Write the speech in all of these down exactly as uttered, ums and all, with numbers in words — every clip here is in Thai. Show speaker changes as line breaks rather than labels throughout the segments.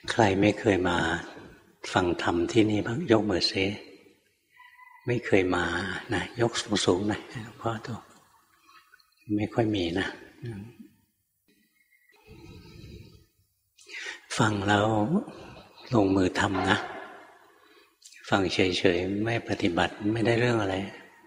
ใครไม่เคยมาฟังธรรมที่นี่บ้างยกมือซิไม่เคยมานะยกสูงๆหน่อยหลวงพ่อตัวไม่ค่อยมีนะฟังแล้วลงมือทำนะฟังเฉยๆไม่ปฏิบัติไม่ได้เรื่องอะไร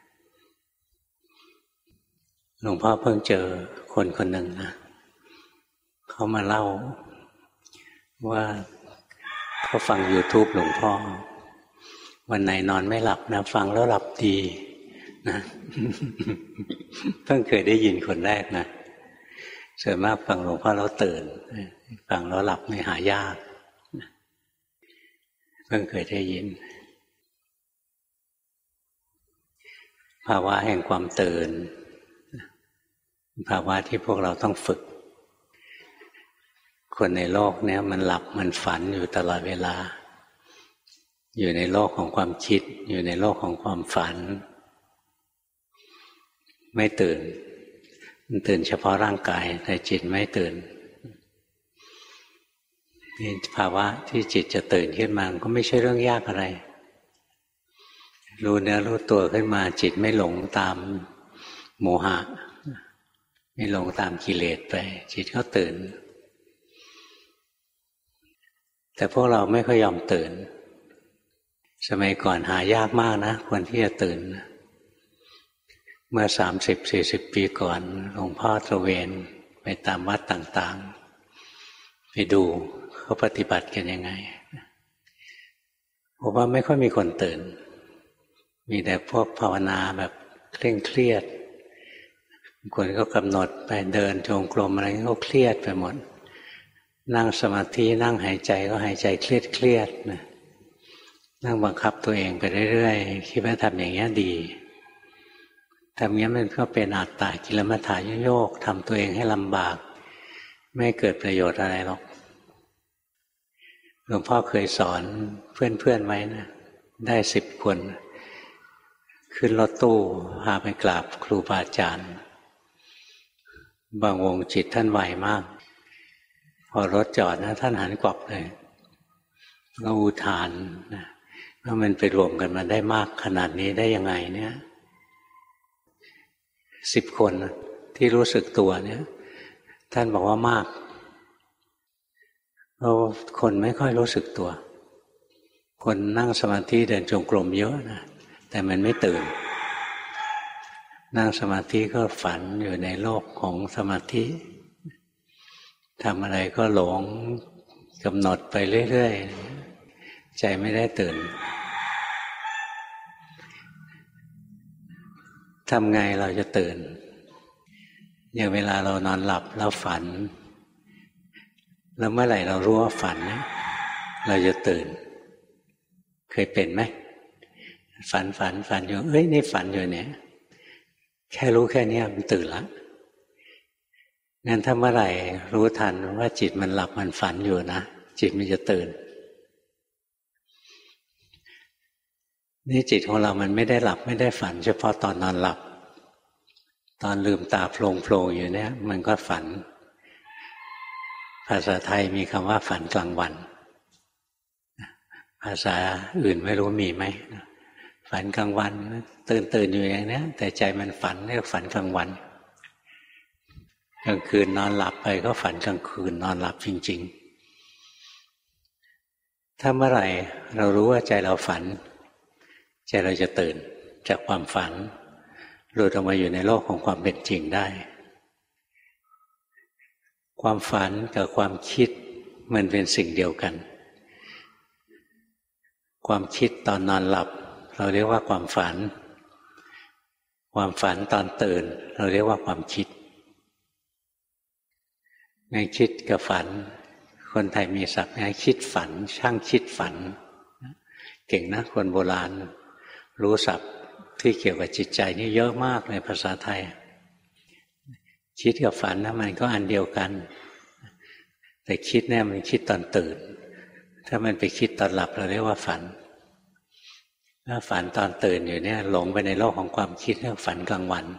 หลวงพ่อเพิ่งเจอคนคนหนึ่งนะเขามาเล่าว่าเขาฟัง YouTube หลวงพ่อวันไหนนอนไม่หลับนะฟังแล้วหลับดีนะเพิ่งเคยได้ยินคนแรกนะส่วนมากฟังหลวงพ่อแล้วตื่นฟังแล้วหลับไม่หายากเพิ่งเคยได้ยินภาวะแห่งความตื่นภาวะที่พวกเราต้องฝึกคนในโลกนี้มันหลับมันฝันอยู่ตลอดเวลาอยู่ในโลกของความคิดอยู่ในโลกของความฝันไม่ตื่นมันตื่นเฉพาะร่างกายแต่จิตไม่ตื่นนี่ภาวะที่จิตจะตื่นขึ้นมาก็ไม่ใช่เรื่องยากอะไรรู้เนื้อรู้ตัวขึ้นมาจิตไม่หลงตามโมหะไม่หลงตามกิเลสไปจิตก็ตื่นแต่พวกเราไม่ค่อยยอมตื่นสมัยก่อนหายากมากนะคนที่จะตื่นเมื่อสามสิบสี่สิบปีก่อนหลวงพ่อตระเวนไปตามวัดต่างๆไปดูเขาปฏิบัติกันยังไงผมว่าไม่ค่อยมีคนตื่นมีแต่พวกภาวนาแบบเคร่งเครียดคนก็กำหนดไปเดินจงกรมอะไรก็เครียดไปหมดนั่งสมาธินั่งหายใจก็หายใจเครียดเครียดนะนั่งบังคับตัวเองไปเรื่อยๆคิดว่าทำอย่างนี้ดีทำอย่างนี้มันก็เป็นอัตตากิลมัฏฐานโยกทำตัวเองให้ลำบากไม่เกิดประโยชน์อะไรหรอกหลวงพ่อเคยสอนเพื่อนๆไว้นะได้สิบคนขึ้นรถตู้พาไปกราบครูบาอาจารย์บางวงจิตท่านไวมากพอรถจอดนะท่านหันกลับเลยก็อุทานนะว่ามันไปรวมกันมาได้มากขนาดนี้ได้ยังไงเนี่ยสิบคนที่รู้สึกตัวเนี่ยท่านบอกว่ามากเพราะคนไม่ค่อยรู้สึกตัวคนนั่งสมาธิเดินจงกรมเยอะนะแต่มันไม่ตื่นนั่งสมาธิก็ฝันอยู่ในโลกของสมาธิทำอะไรก็หลงกำหนดไปเรื่อยๆใจไม่ได้ตื่นทำไงเราจะตื่นอย่างเวลาเรานอนหลับแล้วฝันแล้วเมื่อไหร่เรารู้ว่าฝันนะเราจะตื่นเคยเป็นไหมฝันฝันฝันอยู่เอ้ยนี่ฝันอยู่เนี่ยแค่รู้แค่นี้มันตื่นละงั้นถ้าเมื่อไหร่รู้ทันว่าจิตมันหลับมันฝันอยู่นะจิตมันจะตื่นนี่จิตของเรามันไม่ได้หลับไม่ได้ฝันเฉพาะตอนนอนหลับตอนลืมตาโพลงๆอยู่เนี่ยมันก็ฝันภาษาไทยมีคำว่าฝันกลางวันภาษาอื่นไม่รู้มีไหมฝันกลางวันตื่นตื่นอยู่อย่างนี้แต่ใจมันฝันเรียกฝันกลางวันกลางคืนนอนหลับไปก็ฝันกลางคืนนอนหลับจริงๆถ้าเมื่อไหร่เรารู้ว่าใจเราฝันใจเราจะตื่นจากความฝันหลุดออกมาอยู่ในโลกของความเป็นจริงได้ความฝันกับความคิดมันเป็นสิ่งเดียวกันความคิดตอนนอนหลับเราเรียกว่าความฝันความฝันตอนตื่นเราเรียกว่าความคิดในคิดกับฝันคนไทยมีศัพท์นะคิดฝันช่างคิดฝันเก่งนะคนโบราณรู้ศัพท์ที่เกี่ยวกับจิตใจนี่เยอะมากในภาษาไทยคิดกับฝันนะมันก็อันเดียวกันแต่คิดเนี่ยมันคิดตอนตื่นถ้ามันไปคิดตอนหลับเราเรียกว่าฝันถ้าฝันตอนตื่นอยู่เนี่ยหลงไปในโลกของความคิดเรียกฝันกลางวัน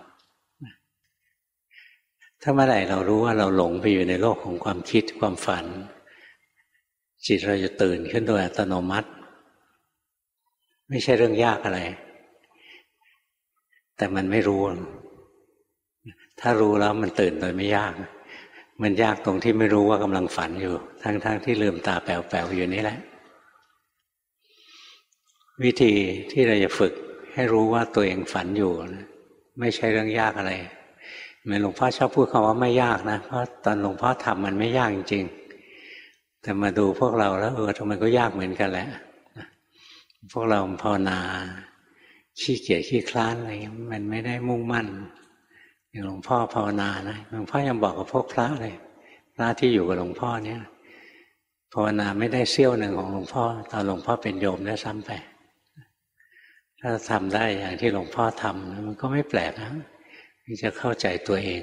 ถ้าเมื่อไหร่เรารู้ว่าเราหลงไปอยู่ในโลกของความคิดความฝันจิตเราจะตื่นขึ้นโดยอัตโนมัติไม่ใช่เรื่องยากอะไรแต่มันไม่รู้ถ้ารู้แล้วมันตื่นโดยไม่ยากมันยากตรงที่ไม่รู้ว่ากำลังฝันอยู่ทั้งๆที่ลืมตาแป๋วๆอยู่นี่แหละวิธีที่เราจะฝึกให้รู้ว่าตัวเองฝันอยู่ไม่ใช่เรื่องยากอะไรเหมือนหลวงพ่อชอบพูดคำว่าไม่ยากนะเพราะตอนหลวงพ่อทำมันไม่ยากจริงๆแต่มาดูพวกเราแล้วเออทำไมก็ยากเหมือนกันแหละพวกเราภาวนาขี้เกียจขี้คลานอะไรมันไม่ได้มุ่งมั่นอย่างหลวงพ่อภาวนานะหลวงพ่อยังบอกกับพวกพระเลยพระที่อยู่กับหลวงพ่อเนี่ยภาวนาไม่ได้เสี้ยวหนึ่งของหลวงพ่อตอนหลวงพ่อเป็นโยมได้ซ้ำไปถ้าทำได้อย่างที่หลวงพ่อทำมันก็ไม่แปลกนะที่จะเข้าใจตัวเอง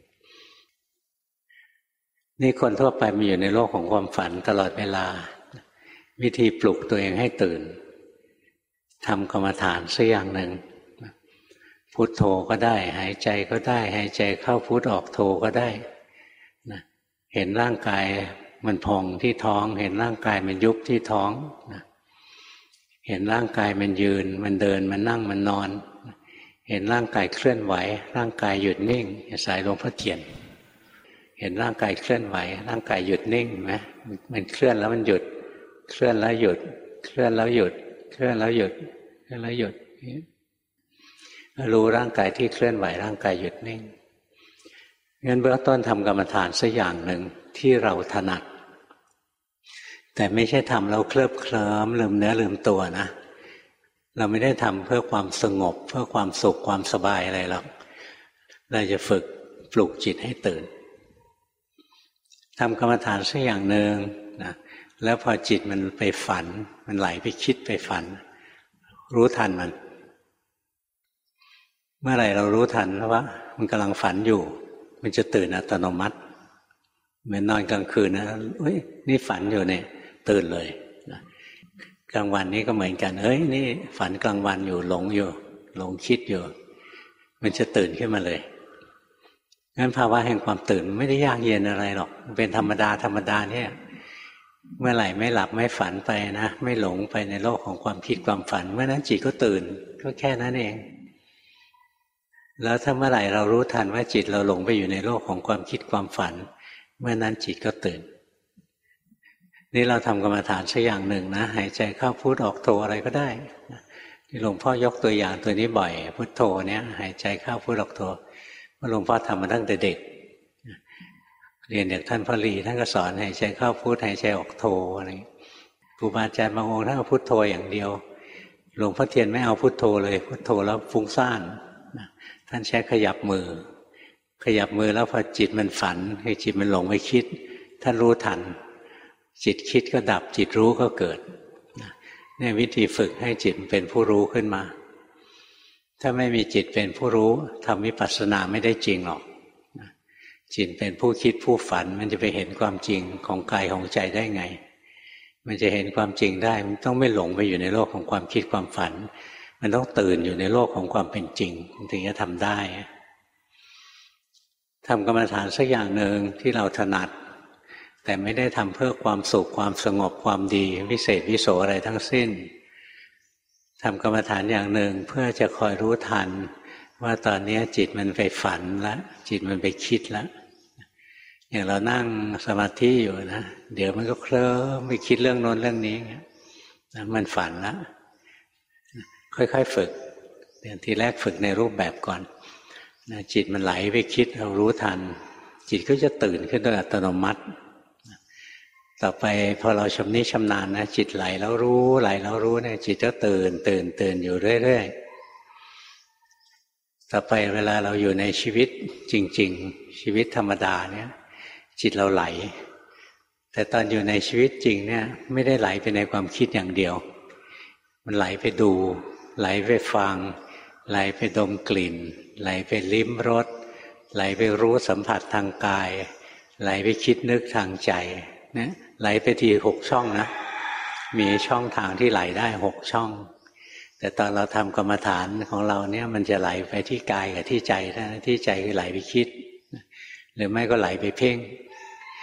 นี่คนทั่วไปมาอยู่ในโลกของความฝันตลอดเวลาวิธีปลุกตัวเองให้ตื่นทำกรรมฐานสักอย่างหนึ่งพุทโธก็ได้หายใจก็ได้หายใจเข้าพุทออกโธก็ได้นะเห็นร่างกายมันพองที่ท้องเห็นร่างกายมันยุบที่ท้องนะเห็นร่างกายมันยืนมันเดินมันนั่งมันนอนเห็นร่างกายเคลื่อนไหวร่างกายหยุดนิ่งสายหลวงพ่อเทียนเห็นร่างกายเคลื่อนไหวร่างกายหยุดนิ่งไหมมันเคลื่อนแล้วมันหยุดเคลื่อนแล้วหยุดเคลื่อนแล้วหยุดเคลื่อนแล้วหยุดเคลื่อนแล้วหยุดรู้ร่างกายที่เคลื่อนไหวร่างกายหยุดนิ่งงั้นเบื้องต้นทำกรรมฐานสักอย่างหนึ่งที่เราถนัดแต่ไม่ใช่ทำเราเคลิบเคลิ้มลืมเนื้อลืมตัวนะเราไม่ได้ทำเพื่อความสงบเพื่อความสุขความสบายอะไรหรอกเราจะฝึกปลุกจิตให้ตื่นทำกรรมฐานสักอย่างหนึ่งนะแล้วพอจิตมันไปฝันมันไหลไปคิดไปฝันรู้ทันมันเมื่อไหร่เรารู้ทันแล้วว่ามันกำลังฝันอยู่มันจะตื่นอัตโนมัติเหมือนนอนกลางคืนนะเฮ้ยนี่ฝันอยู่เนี่ยตื่นเลยนะกลางวันนี้ก็เหมือนกันเฮ้ยนี่ฝันกลางวันอยู่หลงอยู่หลงคิดอยู่มันจะตื่นขึ้นมาเลยงั้นภาวะแห่งความตื่นไม่ได้ยากเย็นอะไรหรอกเป็นธรรมดาธรรมดาเนี่ยเมื่อไหร่ไม่หลับไม่ฝันไปนะไม่หลงไปในโลกของความคิดความฝันเมื่อนั้นจิตก็ตื่นก็แค่นั้นเองแล้วถ้าเมื่อไหร่เรารู้ทันว่าจิตเราหลงไปอยู่ในโลกของความคิดความฝันเมื่อนั้นจิตก็ตื่นนี่เราทำกรรมฐานสักอย่างหนึ่งนะหายใจเข้าพุทออกโธอะไรก็ได้ที่หลวงพ่อยกตัวอย่างตัวนี้บ่อยพุทโธเนี่ยหายใจเข้าพุทออกโธเพราะหลวงพ่อทำมาตั้งแต่เด็กเรียนจากท่านพ่อลีท่านก็สอนหายใจเข้าพุทหายใจออกโธอะไรครูบาอาจารย์บางองค์ท่านก็พุทโธอย่างเดียวหลวงพ่อเทียนไม่เอาพุทโธเลยพุทโธแล้วฟุ้งซ่านท่านใช้ขยับมือขยับมือแล้วพอจิตมันฝันให้จิตมันหลงไปคิดท่านรู้ทันจิตคิดก็ดับจิตรู้ก็เกิดนี่วิธีฝึกให้จิตเป็นผู้รู้ขึ้นมาถ้าไม่มีจิตเป็นผู้รู้ทำวิปัสสนาไม่ได้จริงหรอกจิตเป็นผู้คิดผู้ฝันมันจะไปเห็นความจริงของกายของใจได้ไงมันจะเห็นความจริงได้มันต้องไม่หลงไปอยู่ในโลกของความคิดความฝันมันต้องตื่นอยู่ในโลกของความเป็นจริงถึงจะทำได้ทำกรรมฐานสักอย่างหนึ่งที่เราถนัดแต่ไม่ได้ทำเพื่อความสุขความสงบความดีวิเศษวิโสอะไรทั้งสิ้นทำกรรมฐานอย่างหนึ่งเพื่อจะคอยรู้ทันว่าตอนนี้จิตมันไปฝันแล้วจิตมันไปคิดแล้วอย่างเรานั่งสมาธิอยู่นะเดี๋ยวมันก็เคลิ้มไปคิดเรื่องโน้นเรื่องนี้มันฝันแล้วค่อยๆฝึกเดี๋ยวทีแรกฝึกในรูปแบบก่อนนะจิตมันไหลไปคิดเรารู้ทันจิตก็จะตื่นขึ้นโดยอัตโนมัติต่อไปพอเราชำนิชำนาญนะจิตไหลแล้วรู้ไหลแล้วรู้เนี่ยจิตก็ตื่นตื่นตื่นอยู่เรื่อยๆต่อไปเวลาเราอยู่ในชีวิตจริงๆชีวิตธรรมดาเนี่ยจิตเราไหลแต่ตอนอยู่ในชีวิตจริงเนี่ยไม่ได้ไหลไปในความคิดอย่างเดียวมันไหลไปดูไหลไปฟังไหลไปดมกลิ่นไหลไปลิ้มรสไหลไปรู้สัมผัสทางกายไหลไปคิดนึกทางใจเนี่ยไหลไปทีหกช่องนะมีช่องทางที่ไหลได้หกช่องแต่ตอนเราทำกรรมฐานของเราเนี่ยมันจะไหลไปที่กายกับที่ใจนะที่ใจคือไหลไปคิดหรือไม่ก็ไหลไปเพ่ง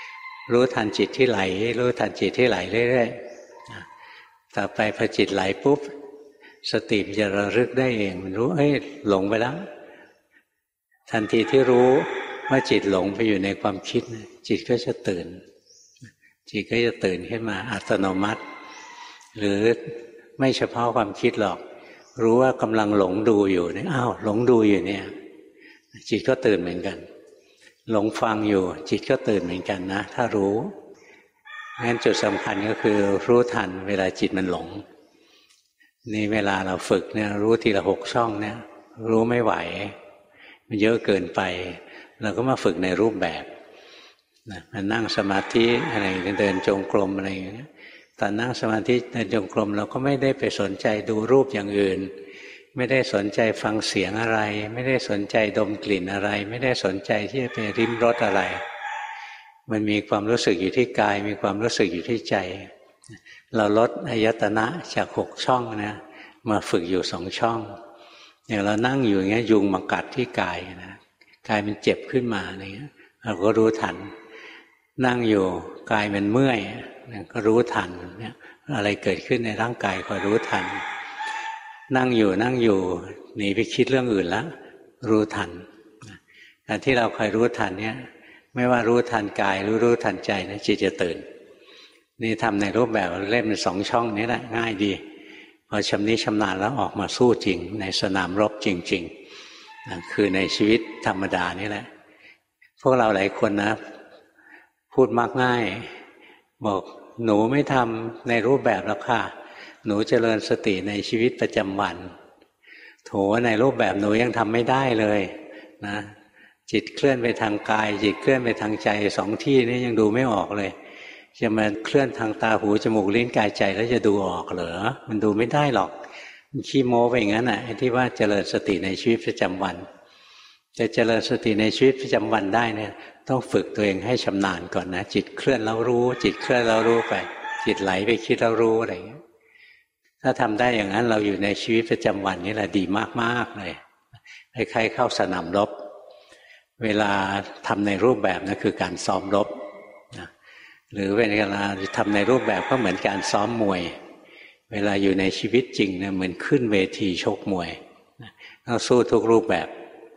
รู้ทันจิตที่ไหลรู้ทันจิตที่ไหลเรื่อยๆต่อไปพอจิตไหลปุ๊บสติมันจะระลึกได้เองมันรู้เอ้ยหลงไปแล้วทันทีที่รู้ว่าจิตหลงไปอยู่ในความคิดจิตก็จะตื่นจิตก็จะตื่นขึ้นมาอัตโนมัติหรือไม่เฉพาะความคิดหรอกรู้ว่ากำลังหลงดูอยู่เนี่ยอ้าวหลงดูอยู่เนี่ยจิตก็ตื่นเหมือนกันหลงฟังอยู่จิตก็ตื่นเหมือนกันนะถ้ารู้งั้นจุดสำคัญก็คือรู้ทันเวลาจิตมันหลงนี่เวลาเราฝึกเนี่ยรู้ทีละหกช่องเนี่ยรู้ไม่ไหวมันเยอะเกินไปเราก็มาฝึกในรูปแบบมันนั่งสมาธิอะไรเดินจงกรมอะไรอย่างเงี้ยตอนนั่งสมาธิเดินจงกรมเราก็ไม่ได้ไปสนใจดูรูปอย่างอื่นไม่ได้สนใจฟังเสียงอะไรไม่ได้สนใจดมกลิ่นอะไรไม่ได้สนใจที่จะไปริมรสอะไรมันมีความรู้สึกอยู่ที่กายมีความรู้สึกอยู่ที่ใจเราลดอายตนะจากหกช่องนะมาฝึกอยู่สองช่องอย่างเรานั่งอยู่อย่างเงี้ยยุงมากัดที่กายนะกายมันเจ็บขึ้นมาอะไรเงี้ยเราก็รู้ทันนั่งอยู่กายมันเมื่อยก็รู้ทันเนี่ยอะไรเกิดขึ้นในร่างกายก็รู้ทันนั่งอยู่นั่งอยู่หนีไปคิดเรื่องอื่นแล้วรู้ทันการที่เราคอยรู้ทันเนี่ยไม่ว่ารู้ทันกายรู้รู้ทันใจนะจิตจะตื่นนี่ทำในรูปแบบเล่มสองช่องนี้แหละง่ายดีพอชำนิชำนาญแล้วออกมาสู้จริงในสนามรบจริงๆนะคือในชีวิตธรรมดานี่แหละพวกเราหลายคนนะพูดมากง่ายบอกหนูไม่ทำในรูปแบบแล้วค่ะหนูเจริญสติในชีวิตประจำวันโถในรูปแบบหนูยังทำไม่ได้เลยนะจิตเคลื่อนไปทางกายจิตเคลื่อนไปทางใจสองที่นี้ยังดูไม่ออกเลยจะมาเคลื่อนทางตาหูจมูกลิ้นกายใจแล้วจะดูออกเหรอมันดูไม่ได้หรอกมันขี้โม้ไปอย่างนั้นน่ะที่ว่าเจริญสติในชีวิตประจำวันจะเจริญสติในชีวิตประจำวันได้เนี่ยต้องฝึกตัวเองให้ชำนาญก่อนนะจิตเคลื่อนแล้วรู้จิตเคลื่อนแล้วรู้ไปจิตไหลไปคิดแล้วรู้อะไรอย่างเงี้ยถ้าทำได้อย่างนั้นเราอยู่ในชีวิตประจำวันนี่แหละดีมากๆเลยคล้ายๆเข้าสนามรบเวลาทำในรูปแบบนั่นคือการซ้อมรบนะหรือเวลาทำในรูปแบบก็เหมือนการซ้อมมวยเวลาอยู่ในชีวิตจริงเนี่ยเหมือนขึ้นเวทีชกมวยต้องสู้ทุกรูปแบบ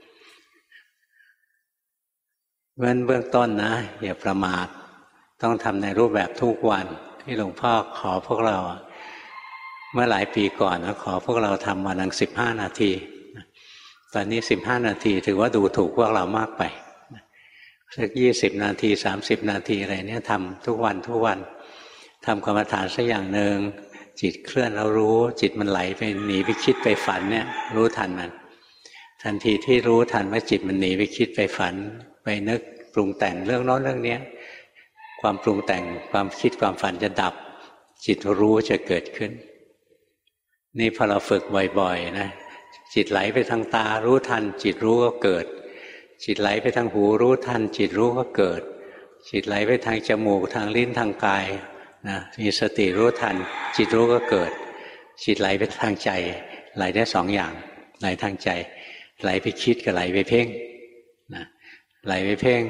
เพราะฉะนั้นเบื้องต้นนะอย่าประมาทต้องทำในรูปแบบทุกวันที่หลวงพ่อขอพวกเราเมื่อหลายปีก่อนนะขอพวกเราทำวันละสิบห้านาทีตอนนี้สิบห้านาทีถือว่าดูถูกพวกเรามากไปสักยี่สิบนาทีสามสิบนาทีอะไรเนี่ยทำทุกวันทุกวันทำกรรมฐานสักอย่างหนึ่งจิตเคลื่อนเรารู้จิตมันไหลไปหนีไปคิดไปฝันเนี่ยรู้ทันมันทันทีที่รู้ทันว่าจิตมันหนีไปคิดไปฝันไปนึกปรุงแต่งเรื่องโน้นเรื่องนี้ความปรุงแต่งความคิดความฝันจะดับจิตรู้จะเกิดขึ้นนี่พอเราฝึกบ่อยๆนะจิตไหลไปทางตารู้ทันจิตรู้ก็เกิดจิตไหลไปทางหูรู้ทันจิตรู้ก็เกิดจิตไหลไปทางจมูกทางลิ้นทางกายนะมีสติรู้ทันจิตรู้ก็เกิดจิตไหลไปทางใจไหลได้สองอย่างไหลทางใจไหลไปคิดกับไหลไปเพ่งนะไหลไปเพ่ง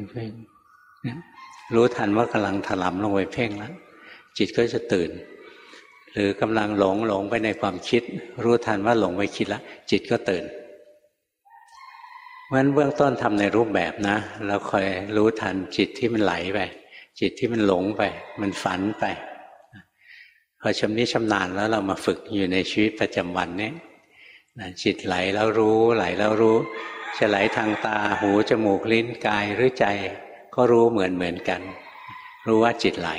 รู้ทันว่ากำลังถลำลงไปเพ่งแล้วจิตก็จะตื่นหรือกำลังหลงหลงไปในความคิดรู้ทันว่าหลงไปคิดแล้วจิตก็ตื่นเพราะฉะนั้นเบื้องต้นทำในรูปแบบนะเราคอยรู้ทันจิตที่มันไหลไปจิตที่มันหลงไปมันฝันไปพอชำนิชำนาญแล้วเรามาฝึกอยู่ในชีวิตประจำวันนี้จิตไหลแล้วรู้ไหลแล้วรู้จะไหลทางตาหูจมูกลิ้นกายหรือใจก็รู้เหมือนเหมือนกันรู้ว่าจิตไหล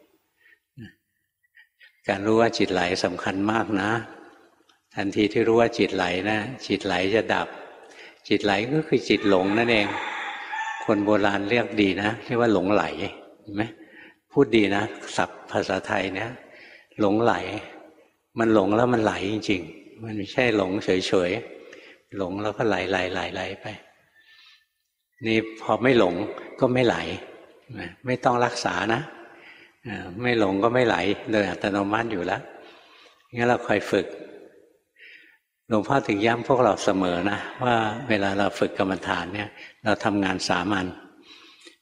การรู้ว่าจิตไหลสำคัญมากนะทันทีที่รู้ว่าจิตไหลนะจิตไหลจะดับจิตไหลก็คือจิตหลงนั่นเองคนโบราณเรียกดีนะเรียกว่าหลงไหลเห็นไหมพูดดีนะศัพท์ภาษาไทยเนี่ยหลงไหลมันหลงแล้วมันไหลจริงๆมันไม่ใช่หลงเฉยๆหลงแล้วก็ไหลไหลไหลไหลไปนี่พอไม่หลงก็ไม่ไหลไม่ต้องรักษานะไม่หลงก็ไม่ไหลโดยอัตโนมัติอยู่แล้วงั้นเราคอยฝึกหลวงพ่อถึงย้ำพวกเราเสมอนะว่าเวลาเราฝึกกรรมฐานเนี่ยเราทำงานสามัญ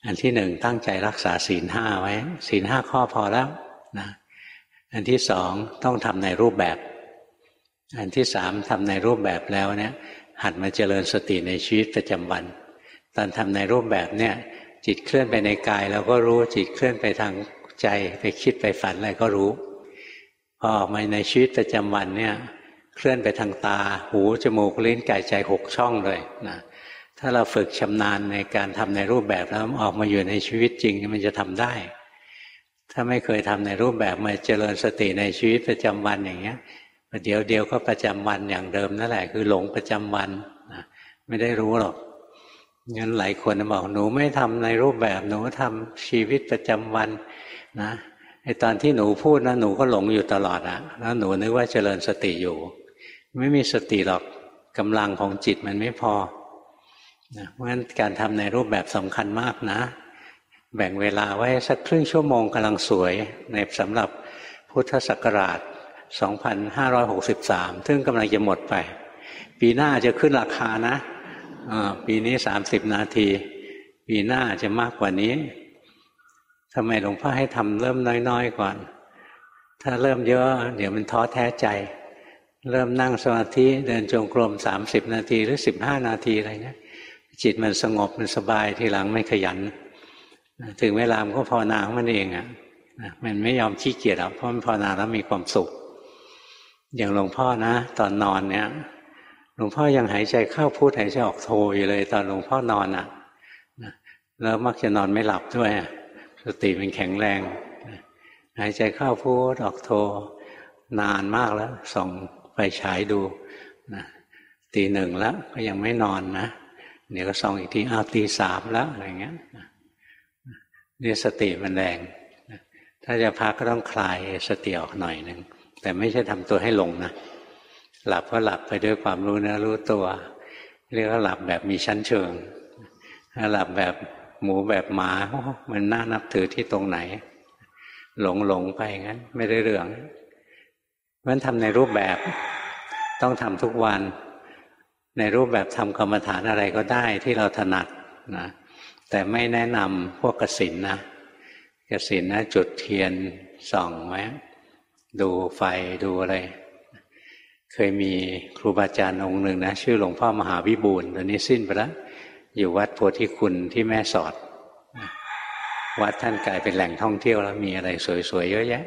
อันที่หนึ่งตั้งใจรักษาศีลห้าไว้ศีลห้าข้อพอแล้วนะอันที่สองต้องทำในรูปแบบอันที่สามทำในรูปแบบแล้วเนี่ยหัดมาเจริญสติในชีวิตประจำวันตอนทำในรูปแบบเนี่ยจิตเคลื่อนไปในกายเราก็รู้จิตเคลื่อนไปทางใจไปคิดไปฝันอะไรก็รู้พอออกมาในชีวิตประจำวันเนี่ยเคลื่อนไปทางตาหูจมูกลิ้นกายใจหกช่องเลยนะถ้าเราฝึกชำนาญในการทำในรูปแบบแล้วออกมาอยู่ในชีวิตจริงมันจะทำได้ถ้าไม่เคยทำในรูปแบบมาเจริญสติในชีวิตประจำวันอย่างเงี้ยเดี๋ยวเดียวก็ประจำวันอย่างเดิมนั่นแหละคือหลงประจำวันนะไม่ได้รู้หรอกงั้นหลายคนบอกหนูไม่ทำในรูปแบบหนูทำชีวิตประจำวันนะไอ้ตอนที่หนูพูดนะหนูก็หลงอยู่ตลอดอะแล้วหนูนึกว่าเจริญสติอยู่ไม่มีสติหรอกกำลังของจิตมันไม่พอนะเพราะฉะนั้นการทำในรูปแบบสำคัญมากนะแบ่งเวลาไว้สักครึ่งชั่วโมงกำลังสวยในสำหรับพุทธศักราชสองพันห้าร้อยหกสิบสามซึ่งกำลังจะหมดไปปีหน้าจะขึ้นราคานะปีนี้สามสิบนาทีปีหน้าจะมากกว่านี้ทำไมหลวงพ่อให้ทำเริ่มน้อยๆก่อนถ้าเริ่มเยอะเดี๋ยวมันท้อแท้ใจเริ่มนั่งสมาธิเดินจงกรมสามสิบนาทีหรือสิบห้านาทีอะไรเงี้ยจิตมันสงบมันสบายทีหลังไม่ขยันถึงเวลามันก็ภาวนาของมันเองอ่ะมันไม่ยอมขี้เกียจหรอกเพราะมันภาวนาแล้วมีความสุขอย่างหลวงพ่อนะตอนนอนเนี่ยหลวงพ่อยังหายใจเข้าพุทหายใจออกโทอยู่เลยตอนหลวงพ่อนอนอ่ะแล้วมักจะนอนไม่หลับด้วยสติมันแข็งแรงหายใจเข้าพุทออกโทนานมากแล้วส่องไฟฉายดูตีหนึ่งแล้วก็ยังไม่นอนนะเดี๋ยวก็ส่องอีกทีอ้าวตีสามแล้วอะไรเงี้ยนี่สติมันแรงถ้าจะพักก็ต้องคลายสติออกหน่อยหนึ่งแต่ไม่ใช่ทำตัวให้หลงนะหลับก็หลับไปด้วยความรู้เนื้อรู้ตัวเรียกว่าหลับแบบมีชั้นเชิงถ้าหลับแบบหมูแบบหมามันน่านับถือที่ตรงไหนหลงหลงไปงั้นไม่ได้เรื่องมันทำในรูปแบบต้องทำทุกวันในรูปแบบทำกรรมฐานอะไรก็ได้ที่เราถนัดนะแต่ไม่แนะนำพวกกสิณนะกสิณนะจุดเทียนส่องไว้ดูไฟดูอะไรเคยมีครูบาอาจารย์องค์หนึ่งนะชื่อหลวงพ่อมหาวิบูลย์ตอนนี้สิ้นไปแล้วอยู่วัดโพธิคุณที่แม่สอดวัดท่านกลายเป็นแหล่งท่องเที่ยวแล้วมีอะไรสวยๆเยอะแยะ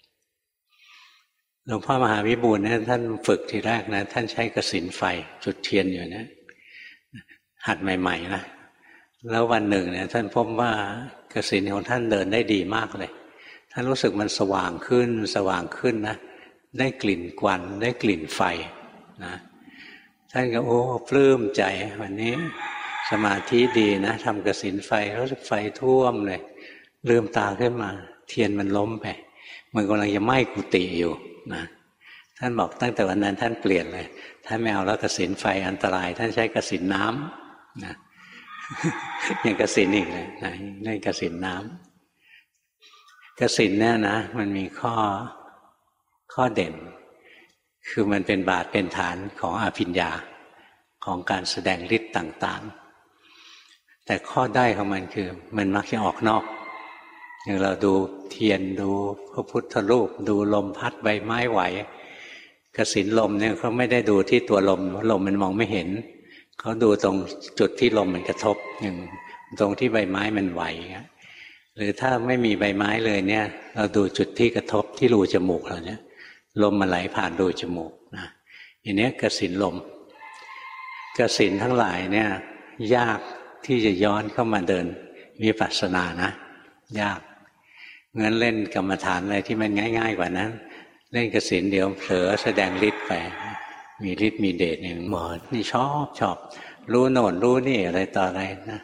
หลวงพ่อมหาวิบูลย์เนี่ยท่านฝึกทีแรกนะท่านใช้กสิณไฟจุดเทียนอยู่นะหัดใหม่ๆนะแล้ววันหนึ่งเนี่ยท่านพบว่ากสิณของท่านเดินได้ดีมากเลยท่านรู้สึกมันสว่างขึ้นสว่างขึ้นนะได้กลิ่นควันได้กลิ่นไฟนะท่านก็โอ้ปลื้มใจวันนี้สมาธิดีนะทำกสิณไฟรู้สึกไฟท่วมเลยลืมตาขึ้นมาเทียนมันล้มไปมันกำลังจะไหม้กุฏิอยู่นะท่านบอกตั้งแต่วันนั้นท่านเปลี่ยนเลยท่านไม่เอาแล้วกสิณไฟอันตรายท่านใช้กสิณน้ำนะยังกสิณอีกเลยนะเล่นกสิณน้ำกสิณเนี่ยนะมันมีข้อข้อเด่นคือมันเป็นบาทเป็นฐานของอภิญญาของการแสดงฤทธิ์ต่างๆแต่ข้อได้ของมันคือมันมักจะออกนอกอย่างเราดูเทียนดูพระพุทธรูปดูลมพัดใบไม้ไหวกสิณลมเนี่ยเขาไม่ได้ดูที่ตัวลมลมมันมองไม่เห็นเขาดูตรงจุดที่ลมมันกระทบอย่างตรงที่ใบไม้มันไหวหรือถ้าไม่มีใบไม้เลยเนี่ยเราดูจุดที่กระทบที่รูจมูกเราเนี่ยลมมันไหลผ่านรูจมูกนะอย่างนี้กสิณลมกสิณทั้งหลายเนี่ยยากที่จะย้อนเข้ามาเดินวิปัสสนานะยากงั้นเล่นกรรมฐานอะไรที่มันง่ายๆกว่านั้นเล่นกสิณเดี๋ยวเผลอแสดงฤทธิ์ไปมีฤทธิ์มีเดชอย่างหมอนี่ชอบชอบรู้โน่นรู้นี่อะไรต่ออะไรนะ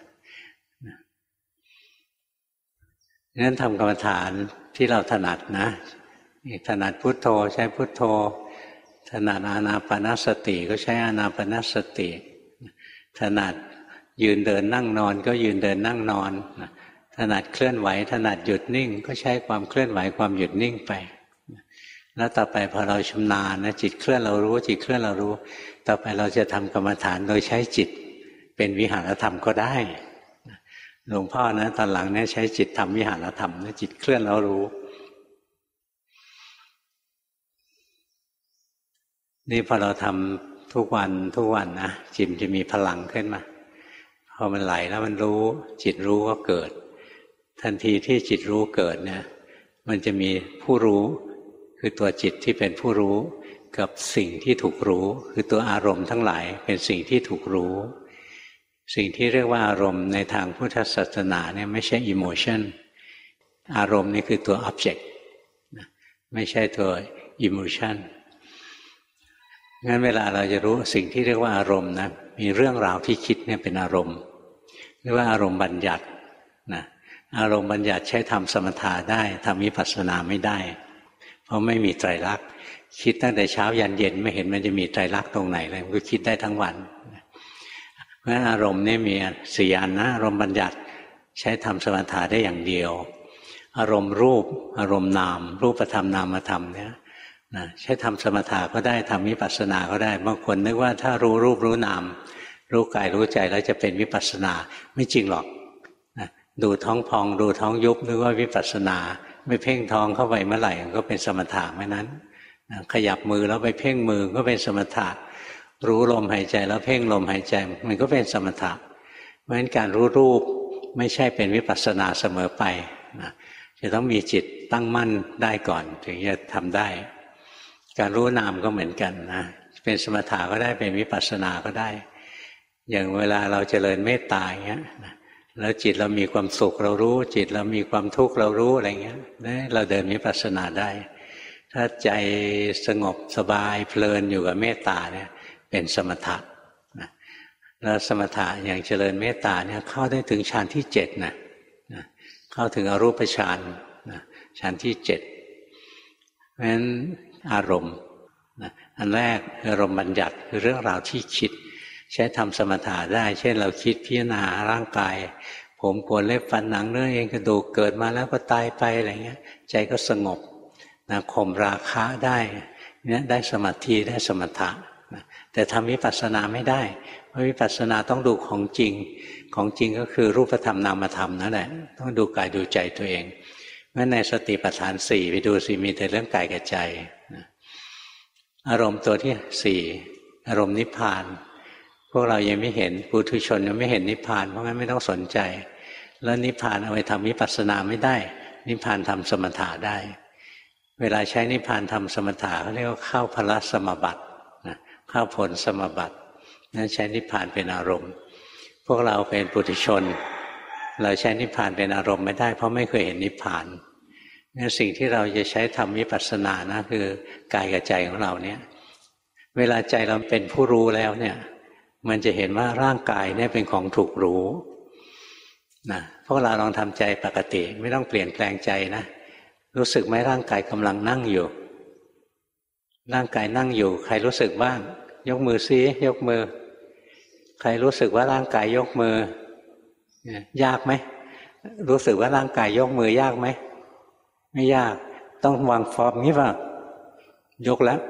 งั้นทำกรรมฐานที่เราถนัดนะถนัดพุทโธใช้พุทโธถนัดอานาปานสติก็ใช้อานาปานสติถนัดยืนเดินนั่งนอนก็ยืนเดินนั่งนอนถนัดเคลื่อนไหวถนัดหยุดนิ่งก็ใช้ความเคลื่อนไหวความหยุดนิ่งไปแล้วต่อไปพอเราชำนาญนะจิตเคลื่อนเรารู้จิตเคลื่อนเรารู้ต่อไปเราจะทำกรรมฐานโดยใช้จิตเป็นวิหารธรรมก็ได้หลวงพ่อนะตอนหลังเนี่ยใช้จิตทำวิหารธรรมนะจิตเคลื่อนแล้วรู้นี่พอเราทำทุกวันทุกวันนะจิตจะมีพลังขึ้นมาพอมันไหลแล้วมันรู้จิตรู้ก็เกิดทันทีที่จิตรู้เกิดเนี่ยมันจะมีผู้รู้คือตัวจิตที่เป็นผู้รู้กับสิ่งที่ถูกรู้คือตัวอารมณ์ทั้งหลายเป็นสิ่งที่ถูกรู้สิ่งที่เรียกว่าอารมณ์ในทางพุทธศาสนาเนี่ยไม่ใช่ emotion อารมณ์นี่คือตัว object ไม่ใช่ตัว emotion งั้นเวลาเราจะรู้สิ่งที่เรียกว่าอารมณ์นะมีเรื่องราวที่คิดเนี่ยเป็นอารมณ์เรียกว่าอารมณ์บัญญัตินะอารมณ์บัญญัติใช้ทำสมถะได้ทำวิปัสสนาไม่ได้เพราะไม่มีไตรลักษณ์คิดตั้งแต่เช้ายันเย็นไม่เห็นมันจะมีไตรลักษณ์ตรงไหนเลยมันก็คิดได้ทั้งวันเพราะฉะนั้นอารมณ์นี่มีสี่อันนะอารมณ์บัญญัติใช้ทำสมถะได้อย่างเดียวอารมณ์รูปอารมณ์นามรูปธรรมนามธรรมเนี่ยนะใช้ทำสมถะก็ได้ทำวิปัสสนาก็ได้บางคนนึกว่าถ้ารู้รูปรู้นามรู้กายรู้ใจแล้วจะเป็นวิปัสสนาไม่จริงหรอกนะดูท้องพองดูท้องยุบนึกว่าวิปัสสนาไม่เพ่งท้องเข้าไปเมื่อไหร่ก็เป็นสมถะเมื่อนั้นนะขยับมือแล้วไปเพ่งมือก็เป็นสมถะรู้ลมหายใจแล้วเพ่งลมหายใจมันก็เป็นสมถะเพราะฉะนั้นการรู้รูปไม่ใช่เป็นวิปัสสนาเสมอไปนะจะต้องมีจิตตั้งมั่นได้ก่อนถึงจะทำได้การรู้นามก็เหมือนกันนะเป็นสมถะก็ได้เป็นวิปัสสนาก็ได้อย่างเวลาเราเจริญเมตตาอย่างเงี้ยแล้วจิตเรามีความสุขเรารู้จิตเรามีความทุกข์เรารู้อะไรเงี้ยเราเดินวิปัสสนาได้ถ้าใจสงบสบายเพลินอยู่กับเมตตาเนี่ยเป็นสมถะนะแล้วสมถะอย่างเจริญเมตตาเนี่ยเข้าได้ถึงฌานที่เจ็ดนะเข้าถึงอรูปฌานนะฌานที่เจ็ดเพราะฉะนั้นอารมณ์นะอันแรกอารมณ์บัญญัติคือเรื่องราวที่คิดใช้ทำสมถะได้เช่นเราคิดพิจารณาร่างกายผมขนเล็บฟันหนังเนื้อเอ็นกระดูกเกิดมาแล้วก็ตายไปอะไรเงี้ยใจก็สงบนะข่มราคะได้เนี่ยได้สมาธิได้สมถะนะแต่ทำวิปัสสนาไม่ได้เพราะวิปัสสนาต้องดูของจริงของจริงก็คือรูปธรรมนามธรรมนั่นแหละต้องดูกายดูใจตัวเองเพราะในสติปัฏฐานสี่ไปดูสิมีแต่เรื่องกายกับใจนะอารมณ์ตัวที่สี่อารมณ์นิพพานพวกเรายังไม่เห็นปุถุชนยังไม่เห็นนิพพานเพราะงั้นไม่ต้องสนใจแล้วนิพพานเอาไปทำวิปัสสนาไม่ได้นิพพานทำสมถะได้เวลาใช้นิพพานทำสมถะเขาเรียกว่าเข้าพละสมาบัตินะเข้าผลสมาบัตินั้นใช้นิพพานเป็นอารมณ์พวกเราเป็นปุถุชนเราใช้นิพพานเป็นอารมณ์ไม่ได้เพราะไม่เคยเห็นนิพพานงั้นสิ่งที่เราจะใช้ทำวิปัสสนานะคือกายกับใจของเราเนี่ยเวลาใจเราเป็นผู้รู้แล้วเนี่ยมันจะเห็นว่าร่างกายเนี่ยเป็นของถูกรู้นะพวกเราลองทำใจปกติไม่ต้องเปลี่ยนแปลงใจนะรู้สึกไหมร่างกายกำลังนั่งอยู่ร่างกายนั่งอยู่ใครรู้สึกบ้างยกมือซิยกมือใครรู้สึกว่าร่างกายยกมือยากไหมรู้สึกว่าร่างกายยกมือยากไหมไม่ยากต้องวางฟอร์มนี้ป่ะยกแล้ว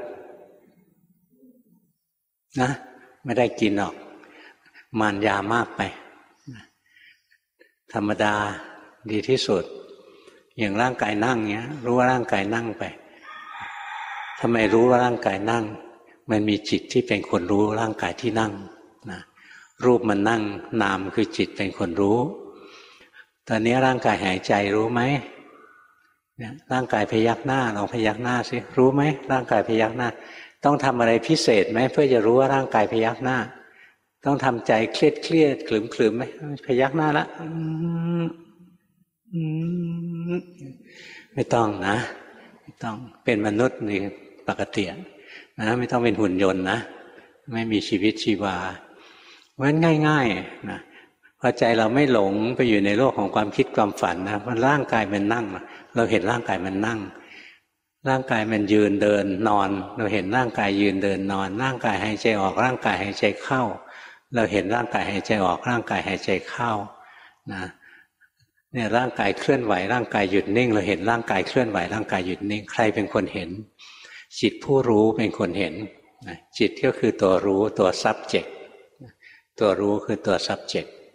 นะไม่ได้กินหรอกมารยามากไปธรรมดาดีที่สุดอย่างร่างกายนั่งเนี้ยรู้ว่าร่างกายนั่งไปทำไมรู้ว่าร่างกายนั่งมันมีจิตที่เป็นคนรู้ร่างกายที่นั่งนะรูปมันนั่งนามคือจิตเป็นคนรู้ตอนนี้ร่างกายหายใจรู้ไหมเนี่ยร่างกายพยักหน้าลองพยักหน้าสิรู้ไหมร่างกายพยักหน้าต้องทำอะไรพิเศษไหมเพื่อจะรู้ว่าร่างกายพยักหน้าต้องทำใจเครียดเครียดขลึมขลึมไหมพยักหน้าละไม่ต้องนะไม่ต้องเป็นมนุษย์นี่ปกตินะไม่ต้องเป็นหุ่นยนต์นะไม่มีชีวิตชีวาเพราะฉะนั้นง่ายๆนะพอใจเราไม่หลงไปอยู่ในโลกของความคิดความฝันนะมันร่างกายมันนั่งเราเห็นร่างกายมันนั่งร่างกายมันยืนเดินนอนเราเห็นร่างกายยืนเดินนอนร่างกายหายใจออกร่างกายหายใจเข้าเราเห็นร่างกายหายใจออกร่างกายหายใจเข้านะเนี่ยร่างกายเคลื่อนไหวร่างกายหยุดนิ่งเราเห็นร่างกายเคลื่อนไหวร่างกายหยุดนิ่งใครเป็นคนเห็นจิตผู้รู้เป็นคนเห็นจิตก็คือตัวรู้ตัว subject ตัวรู้คือตัว subject